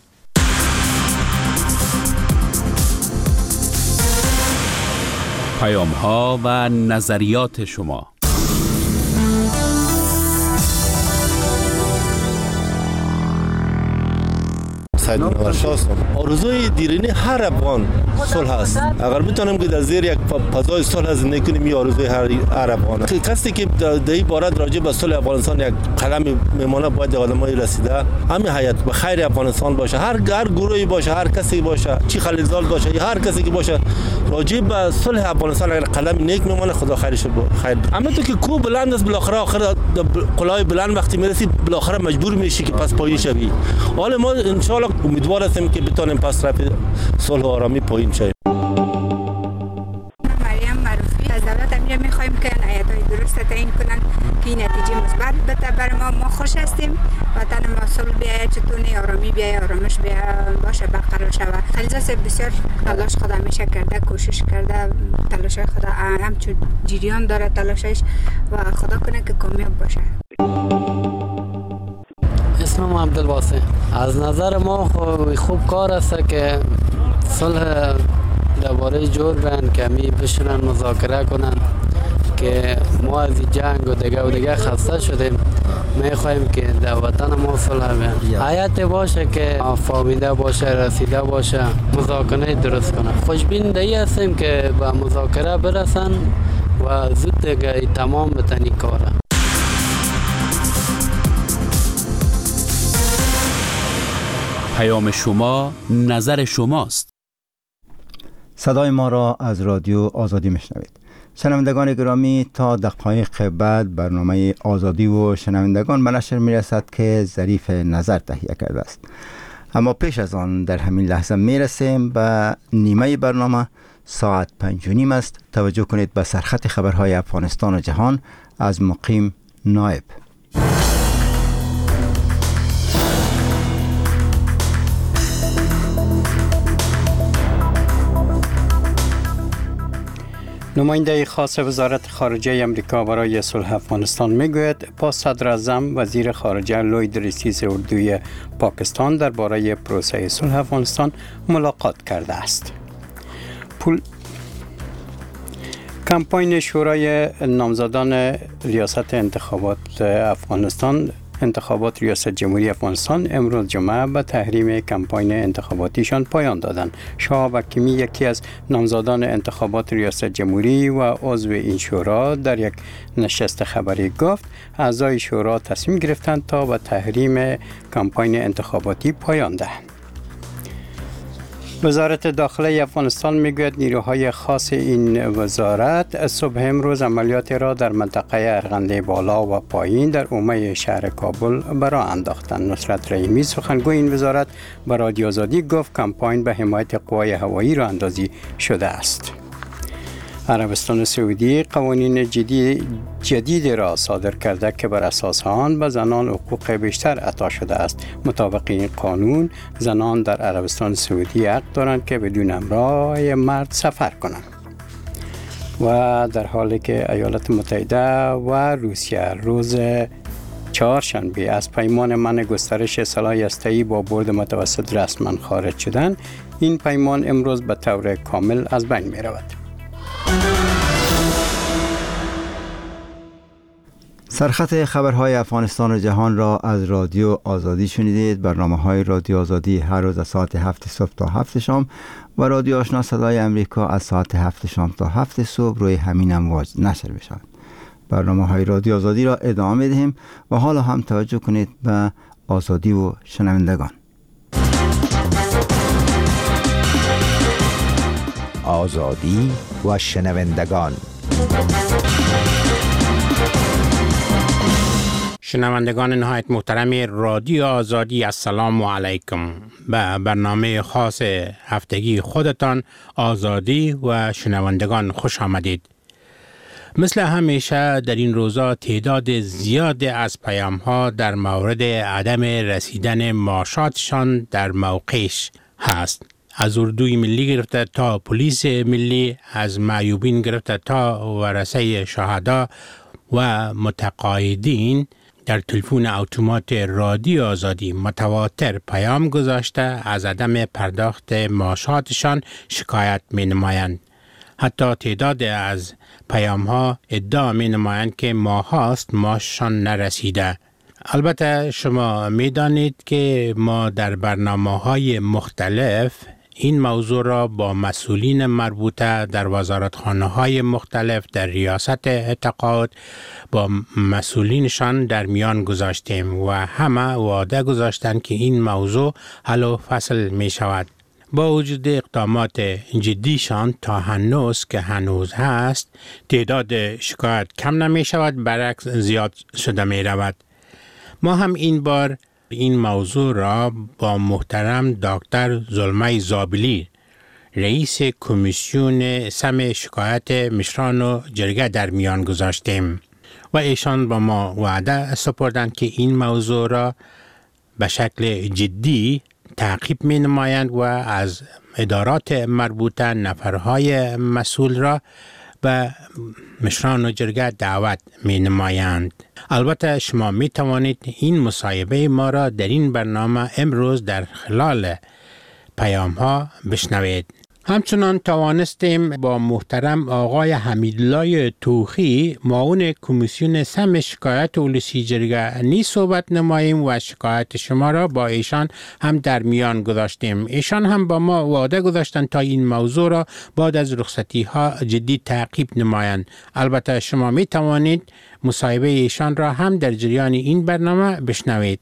پیام ها و نظریات شما. سید منورشاه هستم. آرزوی دیرینه هر افغان صلح است. اگر بتونیم که در زیر یک فضای صلح زندگی کنیم، این آرزوی هر هر افغان است. کسی که در این باره راجع به صلح افغانستان یک قلم میمونه باید آدمای رسیده همین حیات به خیر افغانستان باشه، هر هر گروهی باشه، هر کسی باشه، چی خلیزال باشه یا هر کسی که باشه راجع به صلح افغانستان اگر قلم نیک میمونه خدا خیرش خیر. اما تو که کو بلند است بالاخره آخر قلای بلند وقتی میرسی بالاخره مجبور میشی که پس پایین شوی. حالا ما ان شاء الله امیدوار هستیم که بتونیم پس رفع صلح و آرامی پایین شویم. مریم معروفی از دولت امیر میخوایم که هیئت‌های درست تعیین کنن که این نتیجه مثبت بده برای ما. ما خوش هستیم وطن ما صلح بیاید، چطور آرامی بیاید، آرامش بیاید باشه برقرار شود. خلیزه بسیار تلاش خود همیشه کرده، کوشش کرده، تلاش خود همچون جریان داره تلاشش و خدا کنه که کامیاب باشه. اسمم عبدالواسع. از نظر ما خوب کار است که صلح درباره جور بین که می بشنن مذاکره کنن که ما از جنگ و دیگه و دیگه خسته شدیم. می خواهیم که در وطن ما صلح بین حیات باشه که فهمیده باشه، رسیده باشه، مذاکره درست کنه. خوشبینی هستیم که به مذاکره برسن و زود دیگه تمام بتنی کاره. پیام شما، نظر شماست. صدای ما را از رادیو آزادی میشنوید. شنوندگان گرامی، تا دقایق بعد برنامه آزادی و شنوندگان به نشر میرسد که ظریف نظر تهیه کرده است. اما پیش از آن در همین لحظه میرسیم به نیمه برنامه. ساعت پنج و نیم است. توجه کنید به سرخط خبرهای افغانستان و جهان از مقیم نایب. نماینده خاص وزارت خارجه امریکا برای صلح افغانستان میگوید با صدر اعظم وزیر خارجه لوید ریسیز اردوی پاکستان درباره پروسه صلح افغانستان ملاقات کرده است. پول کمپاین شورای نامزدان ریاست انتخابات افغانستان انتخابات ریاست جمهوری افغانستان امروز جمعه به تحریم کمپاین انتخاباتیشان پایان دادند. شهاب حکیمی یکی از نامزدان انتخابات ریاست جمهوری و عضو این شورا در یک نشست خبری گفت اعضای شورا تصمیم گرفتند تا به تحریم کمپاین انتخاباتی پایان دهند. وزارت داخله افغانستان میگوید نیروهای خاص این وزارت صبح امروز عملیات را در منطقه ارغنده بالا و پایین در حومه شهر کابل برا انداختند. نصرت رحیمی سخنگوی این وزارت به رادیو آزادی گفت کمپاین به حمایت قوای هوایی راه اندازی شده است. عربستان سعودی قوانین جدید جدید را صادر کرده که بر اساس آن به زنان حقوق بیشتر عطا شده است. مطابق این قانون زنان در عربستان سعودی حق دارند که بدون همراه مرد سفر کنند. و در حالی که ایالات متحده و روسیه روز چهارشنبه از پیمان منع گسترش سلاح هسته‌ای با برد متوسط رسما خارج شدند، این پیمان امروز به طور کامل از بین می رود. سرخط خبرهای افغانستان و جهان را از رادیو آزادی شنیدید. برنامه های رادیو آزادی هر روز از ساعت هفت صبح تا هفت شام و رادیو آشنا صدای امریکا از ساعت هفت شام تا هفت صبح روی همین امواج نشر می شود. برنامه های رادیو آزادی را ادامه دهیم و حالا هم توجه کنید به آزادی و شنوندگان. آزادی و شنوندگان. شنوندگان نهایت محترم رادیو آزادی، السلام علیکم. به برنامه خاص هفتگی خودتان آزادی و شنوندگان خوش آمدید. مثل همیشه در این روزا تعداد زیاد از پیام ها در مورد عدم رسیدن معاشاتشان در موقعش هست. از اردوی ملی گرفته تا پلیس ملی، از معیوبین گرفته تا ورثه شهدا و متقاعدین در تلفن اتومات رادیو آزادی متواتر پیام گذاشته از عدم پرداخت معاشاتشان شکایت می نمایند. حتی تعداد از پیام ها ادعا می نمایند که ماه هاست معاششان نرسیده. البته شما می دانید که ما در برنامه های مختلف این موضوع را با مسئولین مربوطه در وزارتخانه های مختلف در ریاست اعتقاد با مسئولینشان در میان گذاشتیم و همه وعده گذاشتند که این موضوع حل و فصل می شود. با وجود اقدامات جدیشان تا هنوز که هنوز هست تعداد شکایت کم نمی شود، برعکس زیاد شده می رود. ما هم این بار این موضوع را با محترم دکتر زلمه زابلی رئیس کمیسیون سم شکایت مشران و جرگه در میان گذاشتیم و ایشان با ما وعده سپردند که این موضوع را به شکل جدی تعقیب می نمایند و از ادارات مربوطه نفرهای مسئول را به مشران و جرگه دعوت می نمایند. البته شما می توانید این مصاحبه ما را در این برنامه امروز در خلال پیام ها بشنوید. همچنان توانستیم با محترم آقای حمیدالله توخی معاون کمیسیون سم شکایت اولسی جرگه نی صحبت نماییم و شکایت شما را با ایشان هم در میان گذاشتیم. ایشان هم با ما وعده گذاشتند تا این موضوع را بعد از رخصتی ها جدی تعقیب نمایند. البته شما می توانید مصاحبه ایشان را هم در جریان این برنامه بشنوید.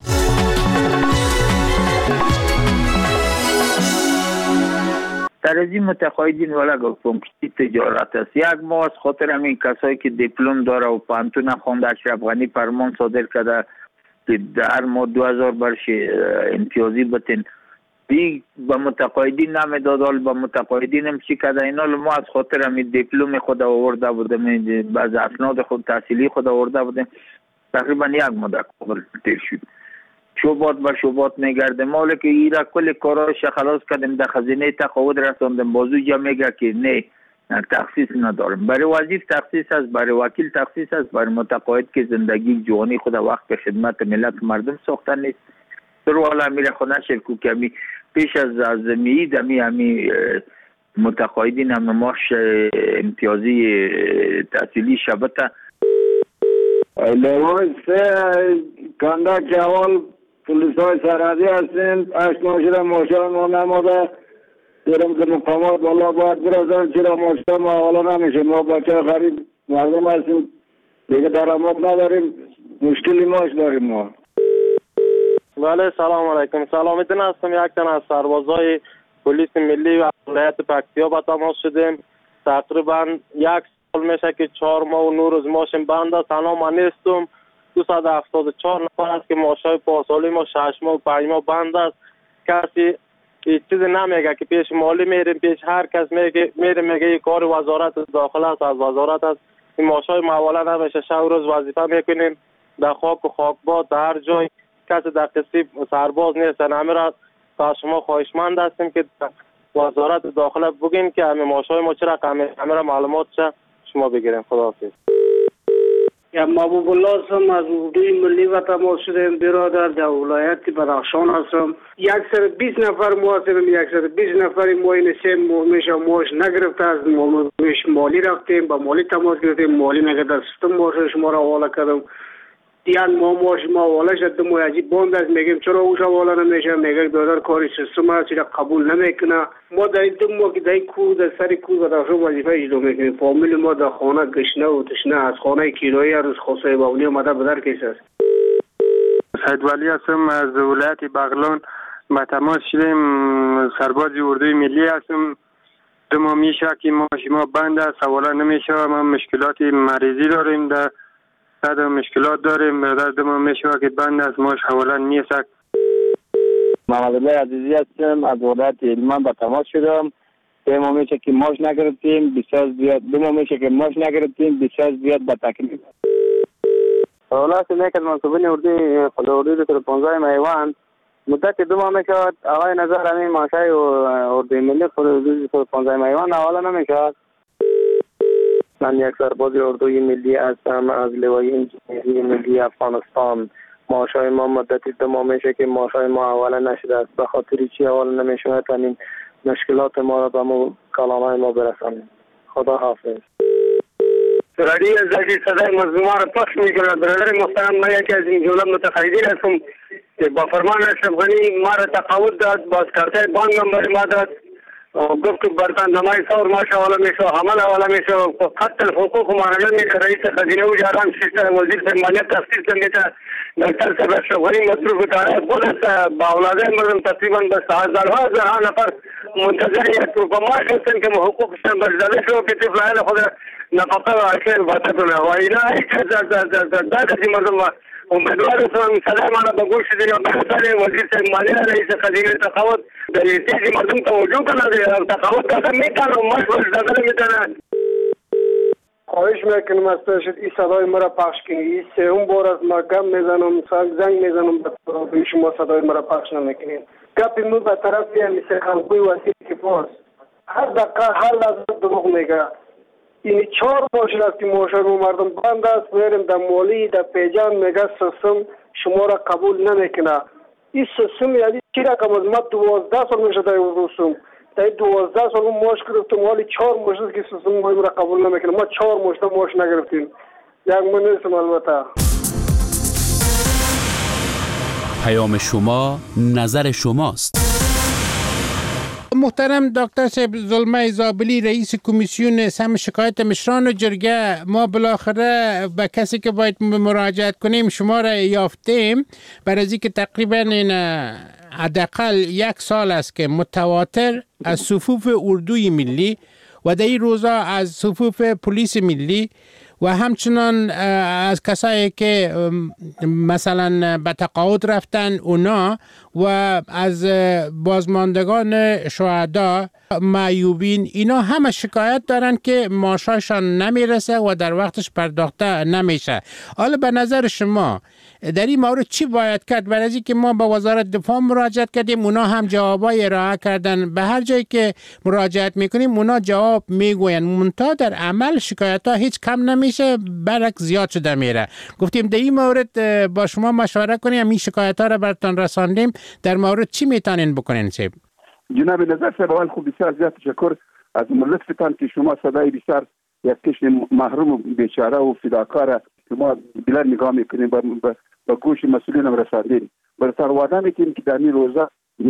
در از این متقاعدین ولی گفتم که تجارت است. یک ماه از خاطر همین کسایی که دیپلم داره و پانتون خونده اشرف غنی فرمان صادر کرده که در ماه دو هزار برش امتیازی بتین دی به متقاعدین نمیداد، حال به متقاعدین هم چی کرده اینا. ما از خاطر همین دیپلم خود آورده بودیم، بعض اسناد خود تحصیلی خود آورده بودیم، تقریبا یک مدت قبل تیر شد. شوبات به شوبات میگرده، مالی که ایرا کل کاراش خلاص کردیم، در خزینه تقاعد رساندیم، بازو جا میگه که نه تخصیص ندارم. برای وزیر تخصیص است، برای وکیل تخصیص است، برای متقاعد که زندگی جوانی خود وقت به خدمت ملت مردم ساخته نیست. در والا امیر خونه شرکو که همی پیش از ازمی دمی همی متقاعدین هم نماش امتیازی تحصیلی شبته لیوان سه کنده که اول پولیس های سرحدی هستیم، اشنا شده ماشان ما نماده دیرم که مقامات بالا باید برازن، چرا ماشان ما حالا نمیشه، ما بچه خرید مردم هستیم دیگه درآمد نداریم، مشکلی ماش داریم ما. بله سلام علیکم، سلامتون هستم. یک تن از سربازای پلیس ملی و ولایت پکتیا با تماس شدیم. تقریبا یک سال میشه که چهار ماه و نو روز ماشین بند است. تنها من نیستم، دویست و هفتاد و چهار نفر است که ماشای پاسالی ما شش ماه و پنج ماه بند است. کسی هیچ چیزی نمیگه که پیش مالی میریم، پیش هر کس میگه میریم میگه این کار وزارت داخله است، از وزارت است. این ماشای مولا نمیشه، شب و روز وظیفه میکنیم در خاک و خاکباد در هر جای. کسی در قصی سرباز نیستن. همه را تا شما خواهشمند هستیم که وزارت داخله بگین که همه ماشای ما چه رقم، همه را معلومات چه شما بگیریم. خداحافظ. یا محبوب الله هستم، از اردوی ملی و تماس شدیم. برادر در ولایت بدخشان هستم. یکصد بیست نفر ما هستیم، یکصد بیست نفر ما این سه ماه میشه ماش نگرفته از مالی رفتیم، با مالی تماس گرفتیم، مالی نگرفته سیستم ماش شما را حواله کردم. دیان ما ماش ما حواله شد دم عجیب باند است، میگیم چرا اوش حواله نمیشه، میگه برادر کاری سیستم است چرا قبول نمیکنه. ما در این دم ما که در کو در سر کو و در وظیفه اجرا میکنیم. فامیل ما در خانه گشنه و تشنه از خانه کرایه روز خاصه باونی اومده به در کیس است. سید ولی هستم، از ولایت بغلان با تماس شدیم. سرباز اردوی ملی هستم. دو ماه میشه که ماش ما بند است، حواله نمیشه. ما مشکلات مریضی داریم، در صد مشکلات داریم. برادر دو ماه میشه که بند است، ماش حواله نیست. محمد الله عزیزی هستم، از ولایت هلمند با تماس شدم. سه ماه میشه که ماش نگرفتیم، بسیار زیاد. دو ماه میشه که ماش نگرفتیم، بسیار زیاد با تکلیف. حالا سه که منصوبین اردوی خدا اردوی در پانزده میوان مدت دو ماه میشد. آقای نظر همین ماشای اردوی ملی خود اردوی در پانزده میوان حواله نمیشد. من یک سرباز اردوی ملی هستم از لوای انجینری ملی افغانستان. ماشای ما مدت دو ماه میشه که ماشای ما حواله نشده است. به خاطر چی حواله نمیشه؟ همین مشکلات ما را به ما کلامای ما برسانید. خدا حافظ. رادیو زاکی صدای مظلومان را پخش میکنه. برادر محترم، من یکی از این جمله متقاعدین هستم که با فرمان اشرف غنی ما را تقاعد داد، باز کارت بانک هم برای ما داد، گفت که برطن نمای سور ماشه حواله میشه، حمل حواله میشه، قتل حقوق و معاملات میشه. رئیس خزینه و جاران سیستم وزیر مالیات تخصیص میشه. دکتر صاحب اشرف غنی مصروف تاره خود است. با اولادای مردم تقریبا به هزارها هزارها نفر منتظر یک با معاش هستن که حقوقشان برزده شو که طفلان خود نفقه و اکل باتتونه و اینا دادتی مردم امیدوار هستم. صدای ما را به گوش دیدیم. بحثان وزیر صاحب مالیه رئیس خزینه تقاعد در تیزی مردم توجه کنه. تقاعد کاسم میتن و ماش برزده میتنن. خواهش میکنم از پیشت این صدای مرا پخش کنی. این سوم بار از ما گم میزنم، زنگ میزنم به شما صدای مرا پخش نمیکنین. گپی مو به طرف مثل خلقوی وسیع که پاس هر دقیقه هر لحظه دروغ میگه. این چهار ماشین است که ماشین مردم بند است. میریم در مولی در پیجان میگه سیستم شما را قبول نمیکنه. این سیستم یعنی چی رقم است؟ ما دوازده سال میشه در این رسوم در دوازده سال ماش گرفتم، حالی چهار ماش است که سیستم ما را قبول نمیکنه. ما چهار ماش ماش نگرفتیم. یک من نیستم البته. پیام شما نظر شماست. محترم دکتر صاحب ظلمه زابلی رئیس کمیسیون سم شکایت مشران و جرگه، ما بالاخره به کسی که باید مراجعت کنیم شما را یافتیم. برای از اینکه تقریبا این حداقل یک سال است که متواتر از صفوف اردوی ملی و در این روزا از صفوف پلیس ملی و همچنان از کسایی که مثلا به تقاعد رفتن اونا و از بازماندگان شهدا معیوبین، اینا همه شکایت دارن که معاششان نمیرسه و در وقتش پرداخته نمیشه. حالا به نظر شما در این مورد چی باید کرد؟ برای از اینکه ما به وزارت دفاع مراجعت کردیم، اونا هم جوابای ارائه کردن، به هر جایی که مراجعت میکنیم اونا جواب میگوین، منتها در عمل شکایت ها هیچ کم نمیشه، برعکس زیاد شده میره. گفتیم در این مورد با شما مشوره کنیم، این شکایت ها را براتون رساندیم، در مورد چی میتونین بکنین؟ سیب جناب نظر صاحب، اول خوب بسیار زیاد تشکر از لطفتان که شما صدای بسیار یک کشور محروم و بیچاره و فداکار که ما بلند نگاه میکنیم با گوش مسئولین هم رساندیم. برای وعده میکنیم که در این روزا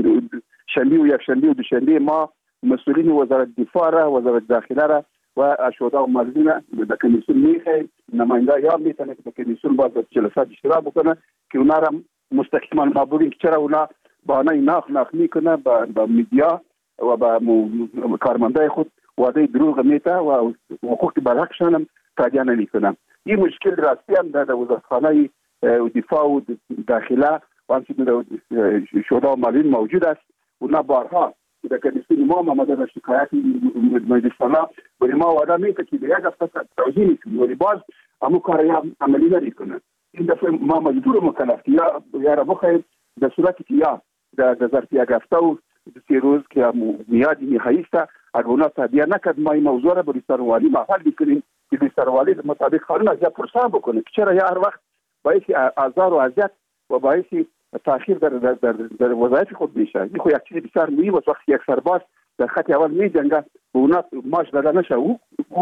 شنبه و یک شنبه و دوشنبه ما مسئولین وزارت دفاع را، وزارت داخله را و شهدا و معلولین به کمیسیون میخواهیم، نماینده یا میتونه که به کمیسیون باز جلسات اشتراک بکنه که اونا را مستقیما ما بگیم که چرا اونا بهانه ناخ ناخ میکنه با میدیا و با کارمندای خود وعده دروغ میته و حقوق برحقشان هم تادیه نمیکنه. این مشکل راستی هم در وزارتخانه دفاع و داخله و همچنین شهدا و معلولین موجود است. اونا بارها در کمیسیون ما آمده به شکایت مجلسانه ولی ما وعده میته که به یک هفته توضیح میکنیم ولی باز همون کار عملی نمیکنه. این دفعه ما مجبور مکلف که یا یا را بخواهیم در صورتی که یا در ظرف یک هفته و سه روز که میادی میخوایسته اگر اونا تادیه نکرد ما این موضوع را به ریاست‌جمهوری محل بکنیم که ریاست‌جمهوری مطابق قانون از یک پرسان بکنه که چرا یا هر وقت باعث آزار و اذیت و باعث تاخیر در در در, در وظایف خود میشه. این خو یک چیز بسیار مهم است. وقتی یک سرباز در خط اول میجنگه و اونا ماش داده نشه، او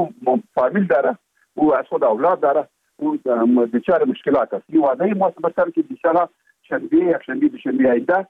فامیل داره، او از خود اولاد داره، او بیچاره مشکلات است. این وعده ما مثلا که بیچاره شنبه یک شنبه دوشنبه آینده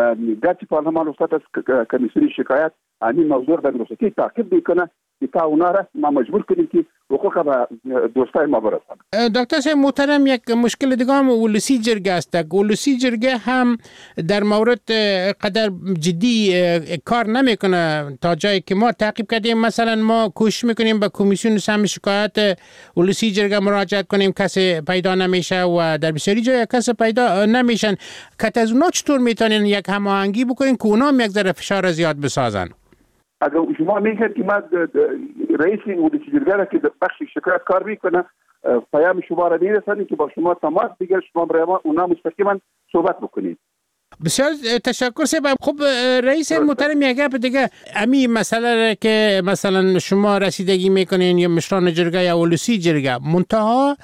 در پارلمان استاد از کمیسیون شکایت همین موضوع در رسیدگی تعقیب میکنه که تا اونا را ما مجبور کنیم که حقوق به دوستای ما برسند. دکتر صاحب محترم، یک مشکل دیگه هم ولسی جرگه است. ولسی جرگه هم در مورد قدر جدی کار نمیکنه تا جایی که ما تعقیب کردیم. مثلا ما کوشش میکنیم به کمیسیون سهم شکایت ولسی جرگه مراجعت کنیم، کسی پیدا نمیشه و در بسیاری جای کسی پیدا نمیشن. که از اونا چطور میتونین یک هماهنگی بکنین که اونا هم یک ذره فشار زیاد بسازن؟ اگر شما میگید که ما رئیس ولسی جرگه را که بخش شکایت کار میکنه پیام شما را میرسانیم که با شما تماس بگیره، شما برای اونا مستقیما صحبت بکنید. بسیار تشکر سبب. خب رئیس محترم یک گپ دیگه، امی مسئله که مثلا شما رسیدگی میکنین یا مشران جرگه یا ولسی جرگه، منتها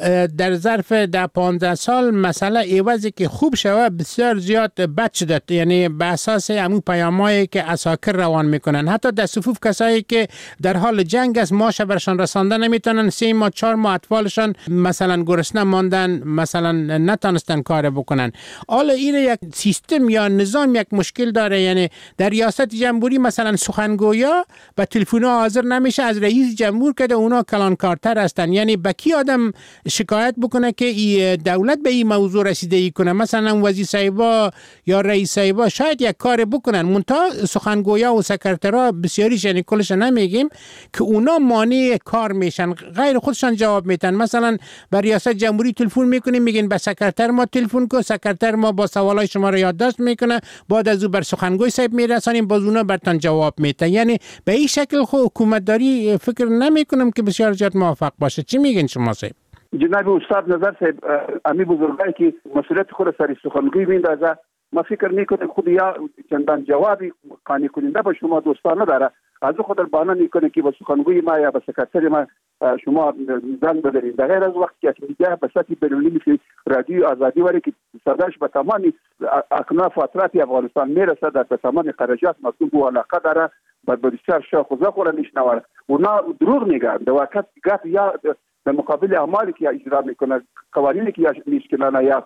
در ظرف ده پانزده سال مسئله ایوازی که خوب شوه بسیار زیاد بد شده، یعنی به اساس همون پیامایی که اساکر روان میکنن، حتی در صفوف کسایی که در حال جنگ است ماشه برشان رسانده نمیتونن، سه ماه چهار ماه اطفالشان مثلا گرسنه ماندن، مثلا نتونستن کار بکنن. حالا این یک سیستم یا نظام یک مشکل داره، یعنی در ریاست جمهوری مثلا سخنگویا به تلفن حاضر نمیشه، از رئیس جمهور که اونا کلانکارتر هستن. یعنی به کی آدم شکایت بکنه که ای دولت به این موضوع رسیدگی کنه؟ مثلا وزیر صاحبا یا رئیس صاحبا شاید یک کار بکنن، منتها سخنگویا و سکرترها بسیاریش، یعنی کلش نمیگیم، که اونا مانع کار میشن، غیر خودشان جواب میتن. مثلا به ریاست جمهوری تلفن میکنیم، میگین به سکرتر ما تلفن کو، سکرتر ما با سوالای شما رو یادداشت میکنه، بعد از او بر سخنگوی صاحب میرسانیم، باز اونا برتون جواب میتن. یعنی به این شکل خو حکومت داری فکر نمیکنم که بسیار زیاد موفق باشه. چی میگین شما صاحب؟ جناب استاد نظر صاحب، امی بزرگایی که مسئولیت خود سر سخنگوی میندازه، ما فکر میکنیم خود یا چندان جوابی قانع کننده به شما دوستانه داره، از خود البانه میکنه که با سخنگوی ما یا با سکرتر ما شما زنگ بزنید. در غیر از وقتی که میگه به سطح بین‌المللی مثل رادیو آزادی وری که صداش به تمام اکناف و اطراف افغانستان میرسه، در تمام قرجات مطلوب و علاقه داره، با بسیار شاخ و زخور میشنوه. اونا دروغ میگن، در واقع گفت یا در مقابل اعمالی که اجرا میکنه، قوانینی که میشکنن یا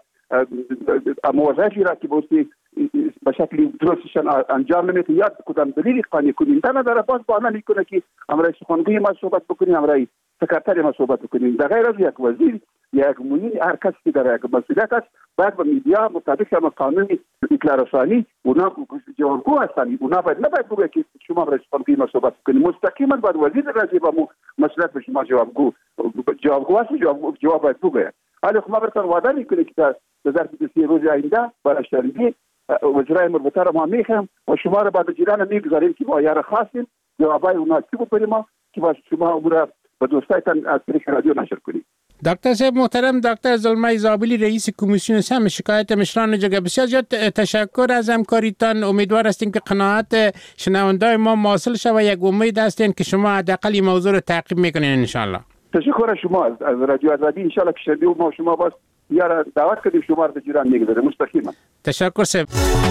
وظایفی را که بوستی به شکلی درستشان انجام نمیده، یا کدام دلیل قانع کننده نداره، باز بهانه میکنه که امرای سخنگوی ما صحبت بکنیم، امرای سکرتر ما صحبت بکنیم. در غیر از یک وزیر یک موین هر کسی که در یک مسئولیت است باید به میدیا مطابق هم قانون اطلاع رسانی اونا جوابگو هستند. اونا باید نباید بگه که شما رسپانسی ما صحبت کنید، مستقیما باید وزیر راجع به مو مسئولیت به شما جوابگو جوابگو است، جواب جواب باید بگه. حالا خب ما براتون وعده میکنیم که در ظرف سی روز آینده برای شرعی وزرای مربوطه را ما میخوایم و شما را بعد جیران میگذاریم که ما یار خاصیم جوابای اونا چی بکنیم ما که با شما امور به دوستایتان از طریق رادیو نشر کنیم. دکتر صاحب محترم، دکتر زلمه زابلی رئیس کمیسیون سم شکایت مشران جگه، بسیار زیاد تشکر از همکاریتان. امیدوار هستیم که قناعت شنوندای ما حاصل شود. یک امید هستیم که شما حداقل این موضوع رو تعقیب میکنین ان شاء الله. تشکر از شما از رادیو آزادی. ان شاء الله که شنیدیم ما شما باز یار دعوت کردیم شما رو به جیران میگذاریم مستقیما. تشکر صاحب.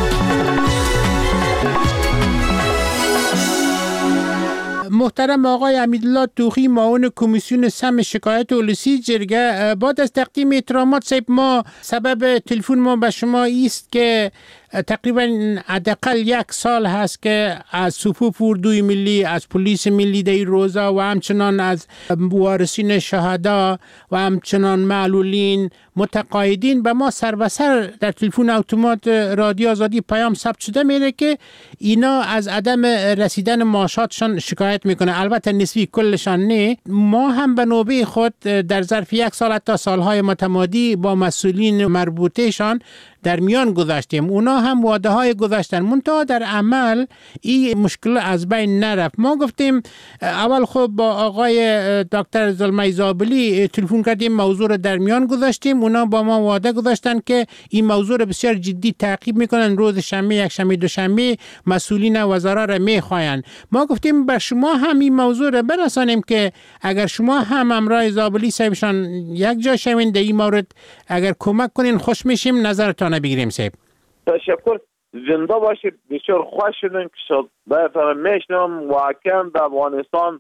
محترم آقای امیدالله توخی معاون کمیسیون سم شکایت اولسی جرگه، بعد از تقدیم احترامات صاحب ما سبب تلفن ما به شما است که تقریبا حداقل یک سال هست که از صفوف اردوی ملی، از پلیس ملی در روزا و همچنان از وارثین شهدا و همچنان معلولین متقاعدین به ما سر به سر در تلفن اتومات رادیو آزادی پیام ثبت شده میره که اینا از عدم رسیدن معاشاتشان شکایت میکنه. البته نسبی کلشان نه. ما هم به نوبه خود در ظرف یک سال تا سالهای متمادی با مسئولین مربوطهشان در میان گذاشتیم. اونا هم وعده های گذاشتن، منتها در عمل این مشکل از بین نرفت. ما گفتیم اول خب با آقای دکتر زلمه زابلی تلفن کردیم، موضوع رو در میان گذاشتیم. اونا با ما وعده گذاشتن که این موضوع رو بسیار جدی تعقیب میکنن، روز شنبه، یک شنبه، دوشنبه مسئولین وزرا را میخواین. ما گفتیم بر شما هم این موضوع رو برسانیم که اگر شما هم همراه زابلی صاحبشان یک جا شوین در این مورد اگر کمک کنین خوش میشیم. نظرتان بگیریم صاحب. تشکر، زنده باشید. بسیار خوش شدیم که شد بایدان میشنم واقعا در افغانستان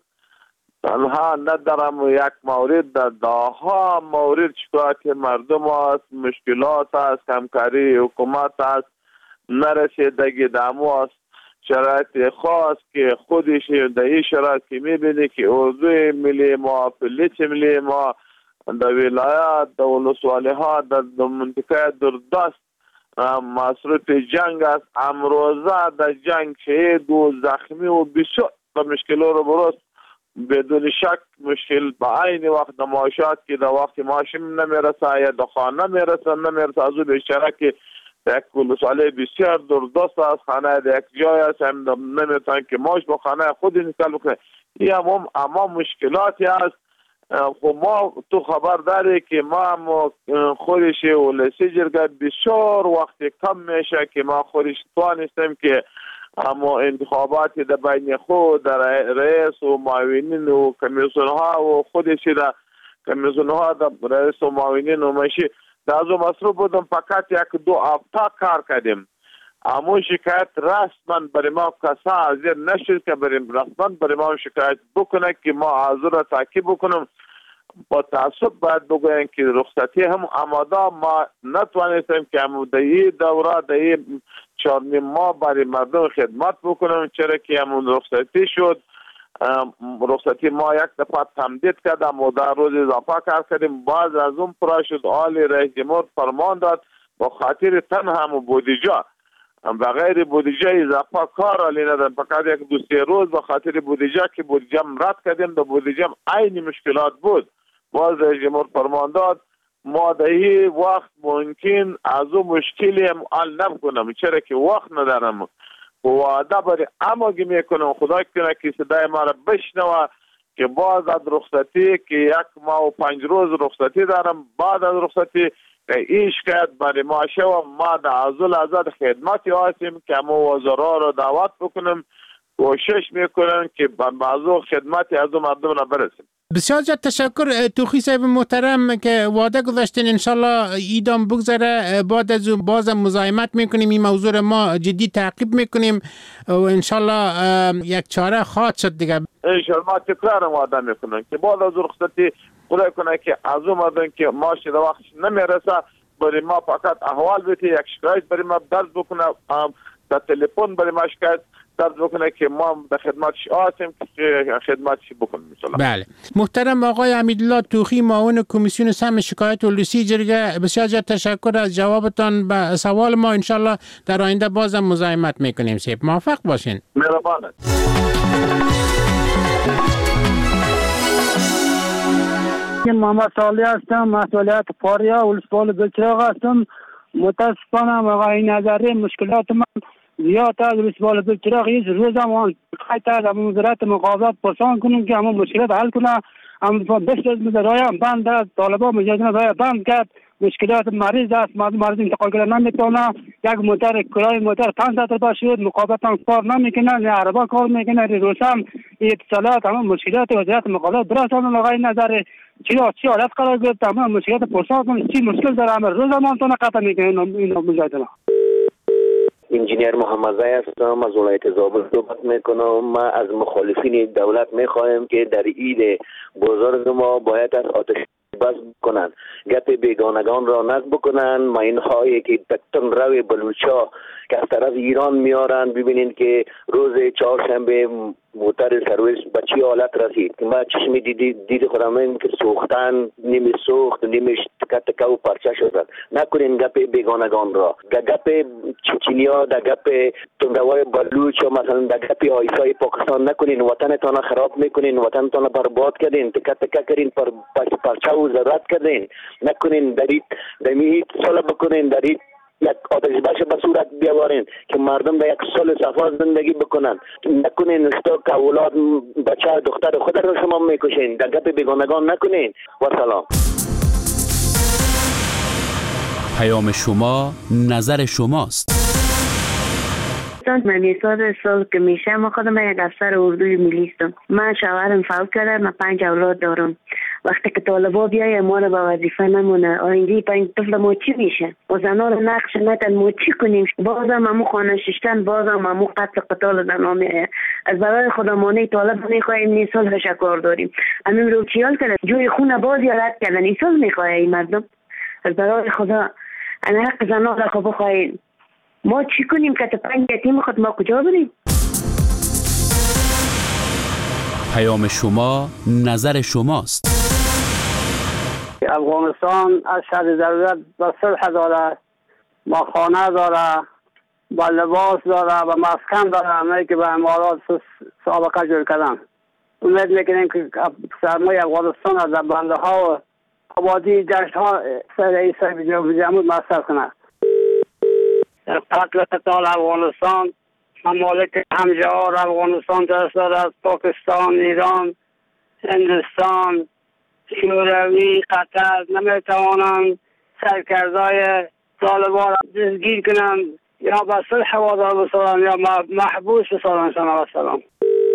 تنها ندارم یک مورد، در داها مورد شکایت مردم است، مشکلات است، همکاری حکومت است، نرسیدگی دامو است، شرایط خاص که خودش در این شرایط که میبینی که اردوی ملی ما، پلیس ملی ما در ولایات، در ولسوالی ها، در منطقه دردست مصروف جنگ است. امروزه در جنگ شهید و زخمی و بسیار مشکلات رو برست. بدون شک مشکل به عین وقت معاشات که در وقت معاشم نمیرسه یا در خانه نمیرسه نمیرسه از او بیشتره که یک ولسوالی بسیار دردست است، خانه در یک جای است، هم نمیتونن که معاش با خانه خود انتقال بکنه. این هم اما مشکلاتی است. خب ما تو خبر داری که ما هم خودش ولسی جرگه بسیار وقت کم میشه که ما خودش توانستیم که اما انتخابات در بین خود در رئیس و معاونین و کمیسیون ها و خودش در کمیسیون ها در رئیس و معاونین و مشی در از مصروف بودم. فقط یک دو هفته کار کردیم. اما شکایت رسما برای ما کسا حاضر نشد که برای رسما برای ما شکایت بکنه که ما حاضر را تعقیب بکنم. با تعصب باید بگویم که رخصتی هم آماده ما نتوانستیم که امودهی دوره در چهار نیم ماه برای مردم خدمت بکنم، چرا که همون رخصتی شد. رخصتی ما یک دفعه تمدید کرد، اموده روز اضافه کار کردیم. باز از اون پرا شد آل رئیس جمهور فرمان داد با خاطر تن هم بودجه و غیر بودجه اضافه کار علی ندارم، فقط یک دو سه روز به خاطر بودجه که بودجه رد کردیم. در بودجه عین مشکلات بود. باز رئیس جمهور فرمان داد ما در این وقت ممکن از اون مشکلی هم حل نکنم، چرا که وقت ندارم. وعده برای اماگی میکنم خدا کنه که صدای ما را بشنوه که باز از رخصتی که یک ماه و پنج روز رخصتی دارم، بعد از رخصتی که این شکایت برای ما شو ما در ازول ازاد خدمتی هستیم که ما وزرا را دعوت بکنم، کوشش میکنم که به موضوع خدمتی از اون مردم را برسیم. بسیار زیاد تشکر توخی صاحب محترم که وعده گذاشتین انشالله ایدام بگذره. بعد از اون بازم مزاحمت میکنیم، این موضوع ما جدی تعقیب میکنیم و انشالله یک چاره خواهد شد دیگه. انشالله ما تکرار وعده میکنم که بعد از رخصتی خدا کنه که از اون مردم که ماش در وقتش نمیرسه برای ما فقط احوال بیتی، یک شکایت برای ما درد بکنه، در تلفن برای ما شکایت درد بکنه که ما در خدمتش هستیم که خدمتش بکنیم ان شاء الله. بله. محترم آقای حمیدالله توخی، معاون کمیسیون سهم شکایت ولسی جرگه، بسیار زیاد تشکر از جوابتان به سوال ما. ان شاء الله در آینده بازم مزاحمت میکنیم. سیب موفق باشین. مهربانید. محمد صالح هستم، مسئولیت پاریا ولسوالی بلچراغ هستم. متاسفانه آقای نظری مشکلات من زیاد از ولسوالی بلچراغ هیچ روز هم خیلی از وزارت مقابلات پرسان کنیم که همون مشکلات حل کنه. اما بسیار از مدرای بند است، طالبان مجازن رای بند کرد، مشکلات مریض است، مریض انتقال کردن نمیتونه، یک موتر کرای موتر پانصد روپیه شد، مقابلات هم کار نمیکنه، نه عربا کار میکنه، روسم اتصالات همون مشکلات وزارت مقابلات درست هم آقای نظری چرا چی حالت قرار گرفت، تمام مشکلات پرسان کنه چی مشکل داره، همه روز هم تونه قطع میکنه این مجادله. انجینیر محمد زای هستم، از ولایت زابل صحبت میکنم. ما از مخالفین دولت میخوایم که در عید بزرگ ما باید از آتش بس بکنن، گپ بیگانگان را نقد بکنن. ما اینهایی که تکتن روی بلوچا که از طرف ایران میارن، ببینین که روز چهارشنبه موتر سرویس به چی حالت رسید که ما چشمی دیدی دید خودم این که سوختن، نیمی سوخت، نیمی تکه تکه و پرچه شدن. نکنین گپ بیگانگان را، گپ چچینیا، در گپ تندروای بلوچ و مثلا در گپ آیسای پاکستان نکنین. وطنتان خراب میکنین، وطنتان برباد کردین، تکه تکه کردین، پر پرچه و ذرات کردین. نکنین دارید دمید صلح بکنین، دارید یک آتش بس به صورت بیاورین که مردم در یک سال صفا زندگی بکنن. نکنین استا که اولاد بچه دختر خود را شما میکشین، در گپ بیگانگان نکنین. و سلام. پیام شما نظر شماست. من نیساد سال که میشه ما خودم یک افسر اردوی ملی هستم. من شوهرم فوت کرده، من پنج اولاد دارم. وقتی که طالبا بیای ما رو به وظیفه نمونه، آینده پنج طفل ما چی میشه؟ و زنا رو نقش ندن ما چی کنیم؟ بازم همو خانه ششتن، بازم همو قتل قتال زنا میه. از برای خودمانه طالب میخواهیم این سال شکار داریم. همین رو چیال کرد جوی خونه بازی رد کردن، این سال میخواه این مردم. از برای خدا انا حق زنا را خوب خواهیم. ما چی کنیم که پنج یتیم خود ما کجا بریم؟ پیام شما نظر شماست. افغانستان از شرط ضرورت به صلح داره، با خانه داره، با لباس داره، با مسکن داره، همه که به امارات سابقه جور کردن. امید میکنیم که سرمایه افغانستان از بنده ها و آبادی جشن ها سر ایسای جمهور مصرف کنه. در قتل قتال افغانستان ممالک همجوار افغانستان دست داره، از پاکستان، ایران، هندوستان، شوروی، قطر نمیتوانند سرکردهای طالبان را دستگیر کنند یا به صلح وادار بسازند یا محبوس بسازند. شما سلام.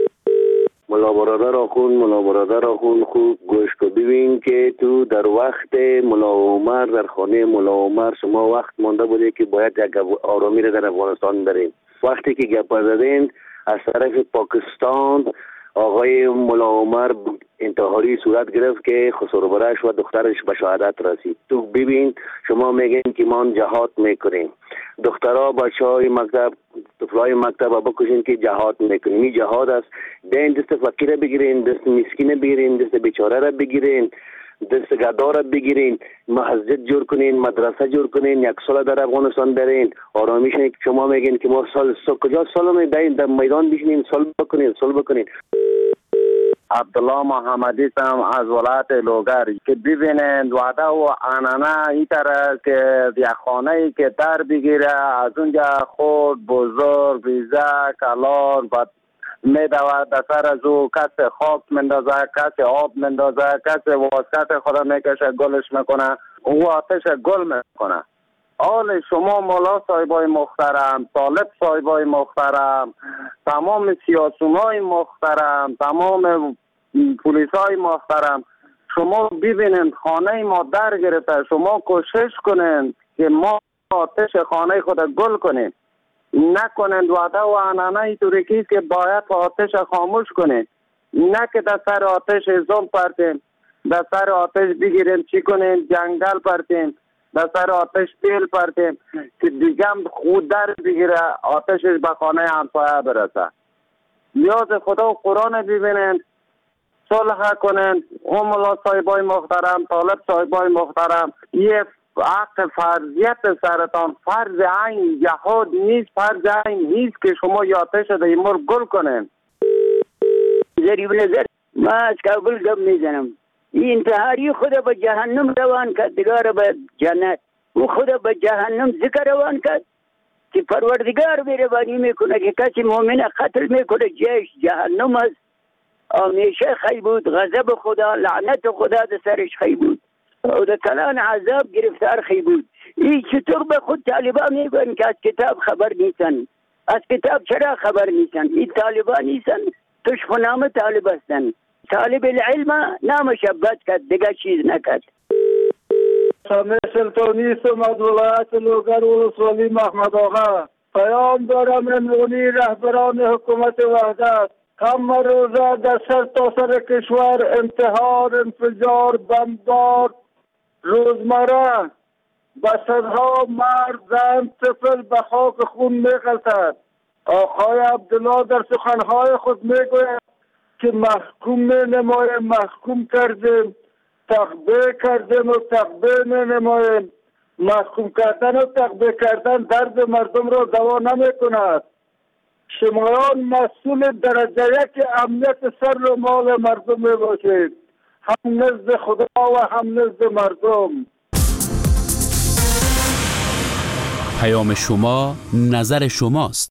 ملا برادر آخون ملا برادر آخون خوب گوش کو ببین که تو در وقت ملا عمر در خانه ملا عمر شما وقت مانده بوده که باید یک آرامی را در افغانستان بریم. وقتی که گپ زدین از طرف پاکستان آقای ملا عمر انتحاری صورت گرفت که خسروبرش و دخترش به شهادت رسید. تو ببین شما میگین که ما جهاد میکنیم، دخترها بچه های مکتب طفلای مکتب بکشین که جهاد میکنیم. این جهاد است. دین دست فقیر بگیرین، دست مسکین بگیرین، دست بیچاره را بگیرین، دست گدا را بگیرین، مسجد جور کنین، مدرسه جور کنین، یک سال در افغانستان برین. آرامیش شما میگین که ما سال سال کجا سال میدین در میدان بشینین سال بکنین سال بکنین. عبدالله محمدی هم از ولایت لوگر که ببینند وعده و عنعنه این طرح که یک خانه ای که در بگیره از اونجا خود بزرگ بیزه کلان میدود در سر از او کسی خاک مندازه، کسی آب مندازه، کسی واسکت خدا میکشه گلش میکنه، او آتش گل میکنه. حال شما مولا صاحبای محترم، طالب صاحبای محترم، تمام سیاسونای محترم، تمام پولیسای محترم، شما ببینید خانه ما در گرفته، شما کوشش کنید که ما آتش خانه خود گل کنیم، نکنید وعده و عنعنه اینطوری که باید آتش خاموش کنید، نه که در سر آتش زوم پرتیم، در سر آتش بگیریم چی کنیم جنگل پرتیم، در سر آتش تیل پرتیم که دیگه هم خود در بگیره آتشش به خانه همسایه برسه. نیاز خدا و قرآن ببینید، صلح کنند. اون ملا صاحبای محترم، طالب صاحبای محترم، یه حق فرضیت سرطان فرض عین جهاد نیست، فرض عین نیست که شما یاتش ده ایمور گل کنین. ضریب نظر ما از کابل گم میزنم. این انتحاری خود به جهنم روان کرد، دیگر به جنت. او خود به جهنم ذکر روان کرد که پروردگار بیربانی میکنه که کسی مؤمن قتل میکنه جهش جهنم است. همیشه خی بود، غضب خدا، لعنت خدا در سرش خی بود و در کلان عذاب گرفتار خی بود. این چطور به خود طالبان میگن که از کتاب خبر نیستن؟ از کتاب چرا خبر نیستن؟ این طالبان نیستن، تشخ نام طالب هستن. طالب العلم نامش بد کرد، دیگه چیز نکرد. سامع سلطانی سم از ولایت لوگر ولسوالی محمد آقا. پیام دارم امرونی رهبران حکومت وحدت. کم روزه در سر تا سر کشور انتحار، انفجار، بمبار روزمره به صدها مرد، زن، طفل به خاک خون میغلطد. آقای عبدالله در سخنهای خود میگوید که محکوم نمایم، محکوم کردیم، تقبیه کردیم و تقبیه نمایم. محکوم کردن و تقبیه کردن درد مردم را دوا نمی کند. شمایان مسئول درجه یک امنیت سر و مال مردم می باشید، هم نزد خدا و هم نزد مردم. پیام شما نظر شماست.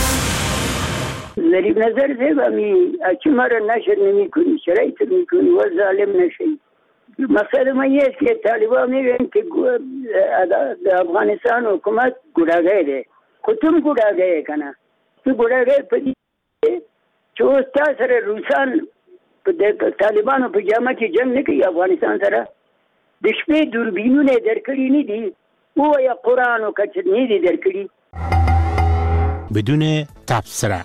ضریب نظر زیبامی اچی مرا نشر نمی کنی، شرایط می کنی و ظالم نشی. مقصد من یه است که طالبان میگن که افغانستان حکومت گناهگار ده. کدوم گناهگار کنه؟ تو گناهگار پدی چه استاد سر روسان طالبان و پجامه که جنگ نکی افغانستان سره دشپه دوربینونه درکلی نیدی او یا قرآن و کچر نیدی درکلی بدون تبصره.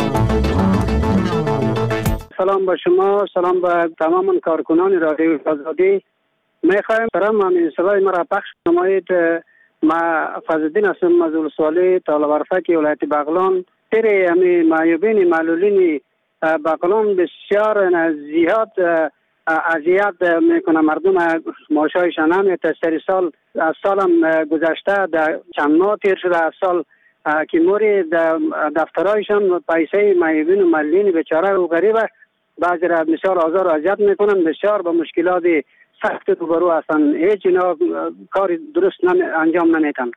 سلام با شما، سلام با تمام کارکنان رادیو آزادی. میخوایم برام همین صدای مرا پخش نمایید. ما فضلالدین هستم از ولسوالی طالبرفک ولایت بغلان. تیری همین معیوبین معلولین بغلان بسیار زیاد اذیت میکنه مردم. معاشایشان هم تا سری سال از سالم گذشته در چند ماه تیر شده از سال که موری دفترهایشان پیسه معیوبین و معلولین بیچاره و غریبه بعضی را بسیار آزار و اذیت میکنن، بسیار با مشکلات سخت روبرو هستن. هیچ اینا کار درست نمی انجام نمیتن.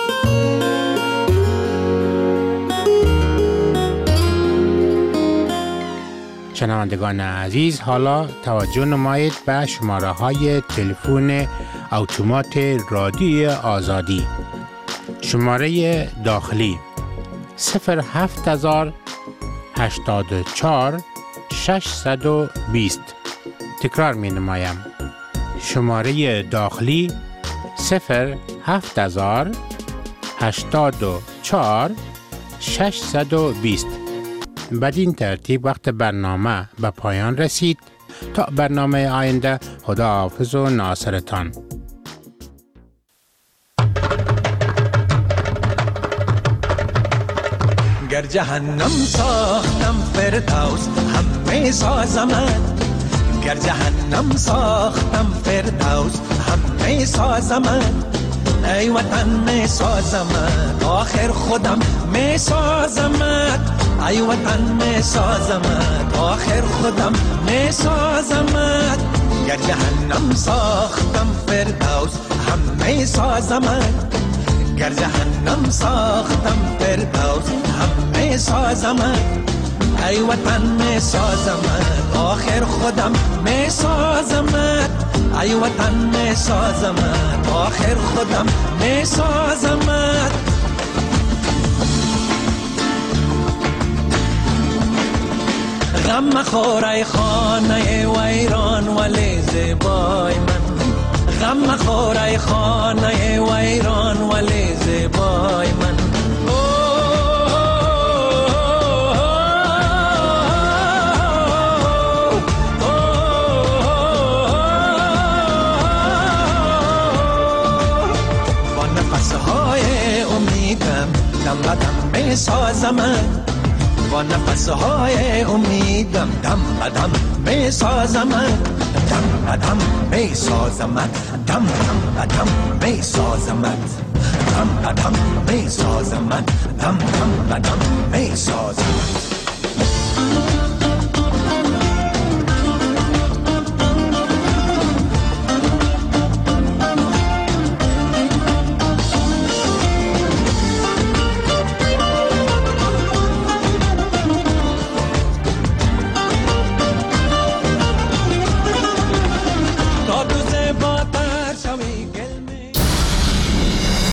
شنوندگان عزیز، حالا توجه نمایید به شماره های تلفن اتومات رادیو آزادی. شماره داخلی صفر هفت هزار هشتاد و چهار ششصد و بیست. تکرار می نمایم. شماره داخلی صفر هفت هزار هشتاد و چهار ششصد و بیست. بدین ترتیب وقت برنامه به پایان رسید. تا برنامه آینده، خداحافظ و ناصرتان. گر جهنم ساختم فردوس همه سازمت، گر جهنم ساختم فردوس همه سازمت، ای وطن می سازمت آخر خودم می سازمت، ای وطن می سازمت آخر خودم می سازمت، گر جهنم ساختم فردوس همه سازمت، گر جهنم ساختم فردوس همه سازمت، ای وطن می سازمت آخر خودم می سازمت، ای وطن می سازمت آخر خودم می سازمت. غم مخور ای خانه ویران ولی زیبای من، غم مخور ای خانه ویران ولی زیبای من. امیدم دم بدم می سازمت با نفسهای امیدم دم بدم می سازمت دم بدم می سازمت دم بدم می سازمت دم بدم می سازمت دم بدم می سازمت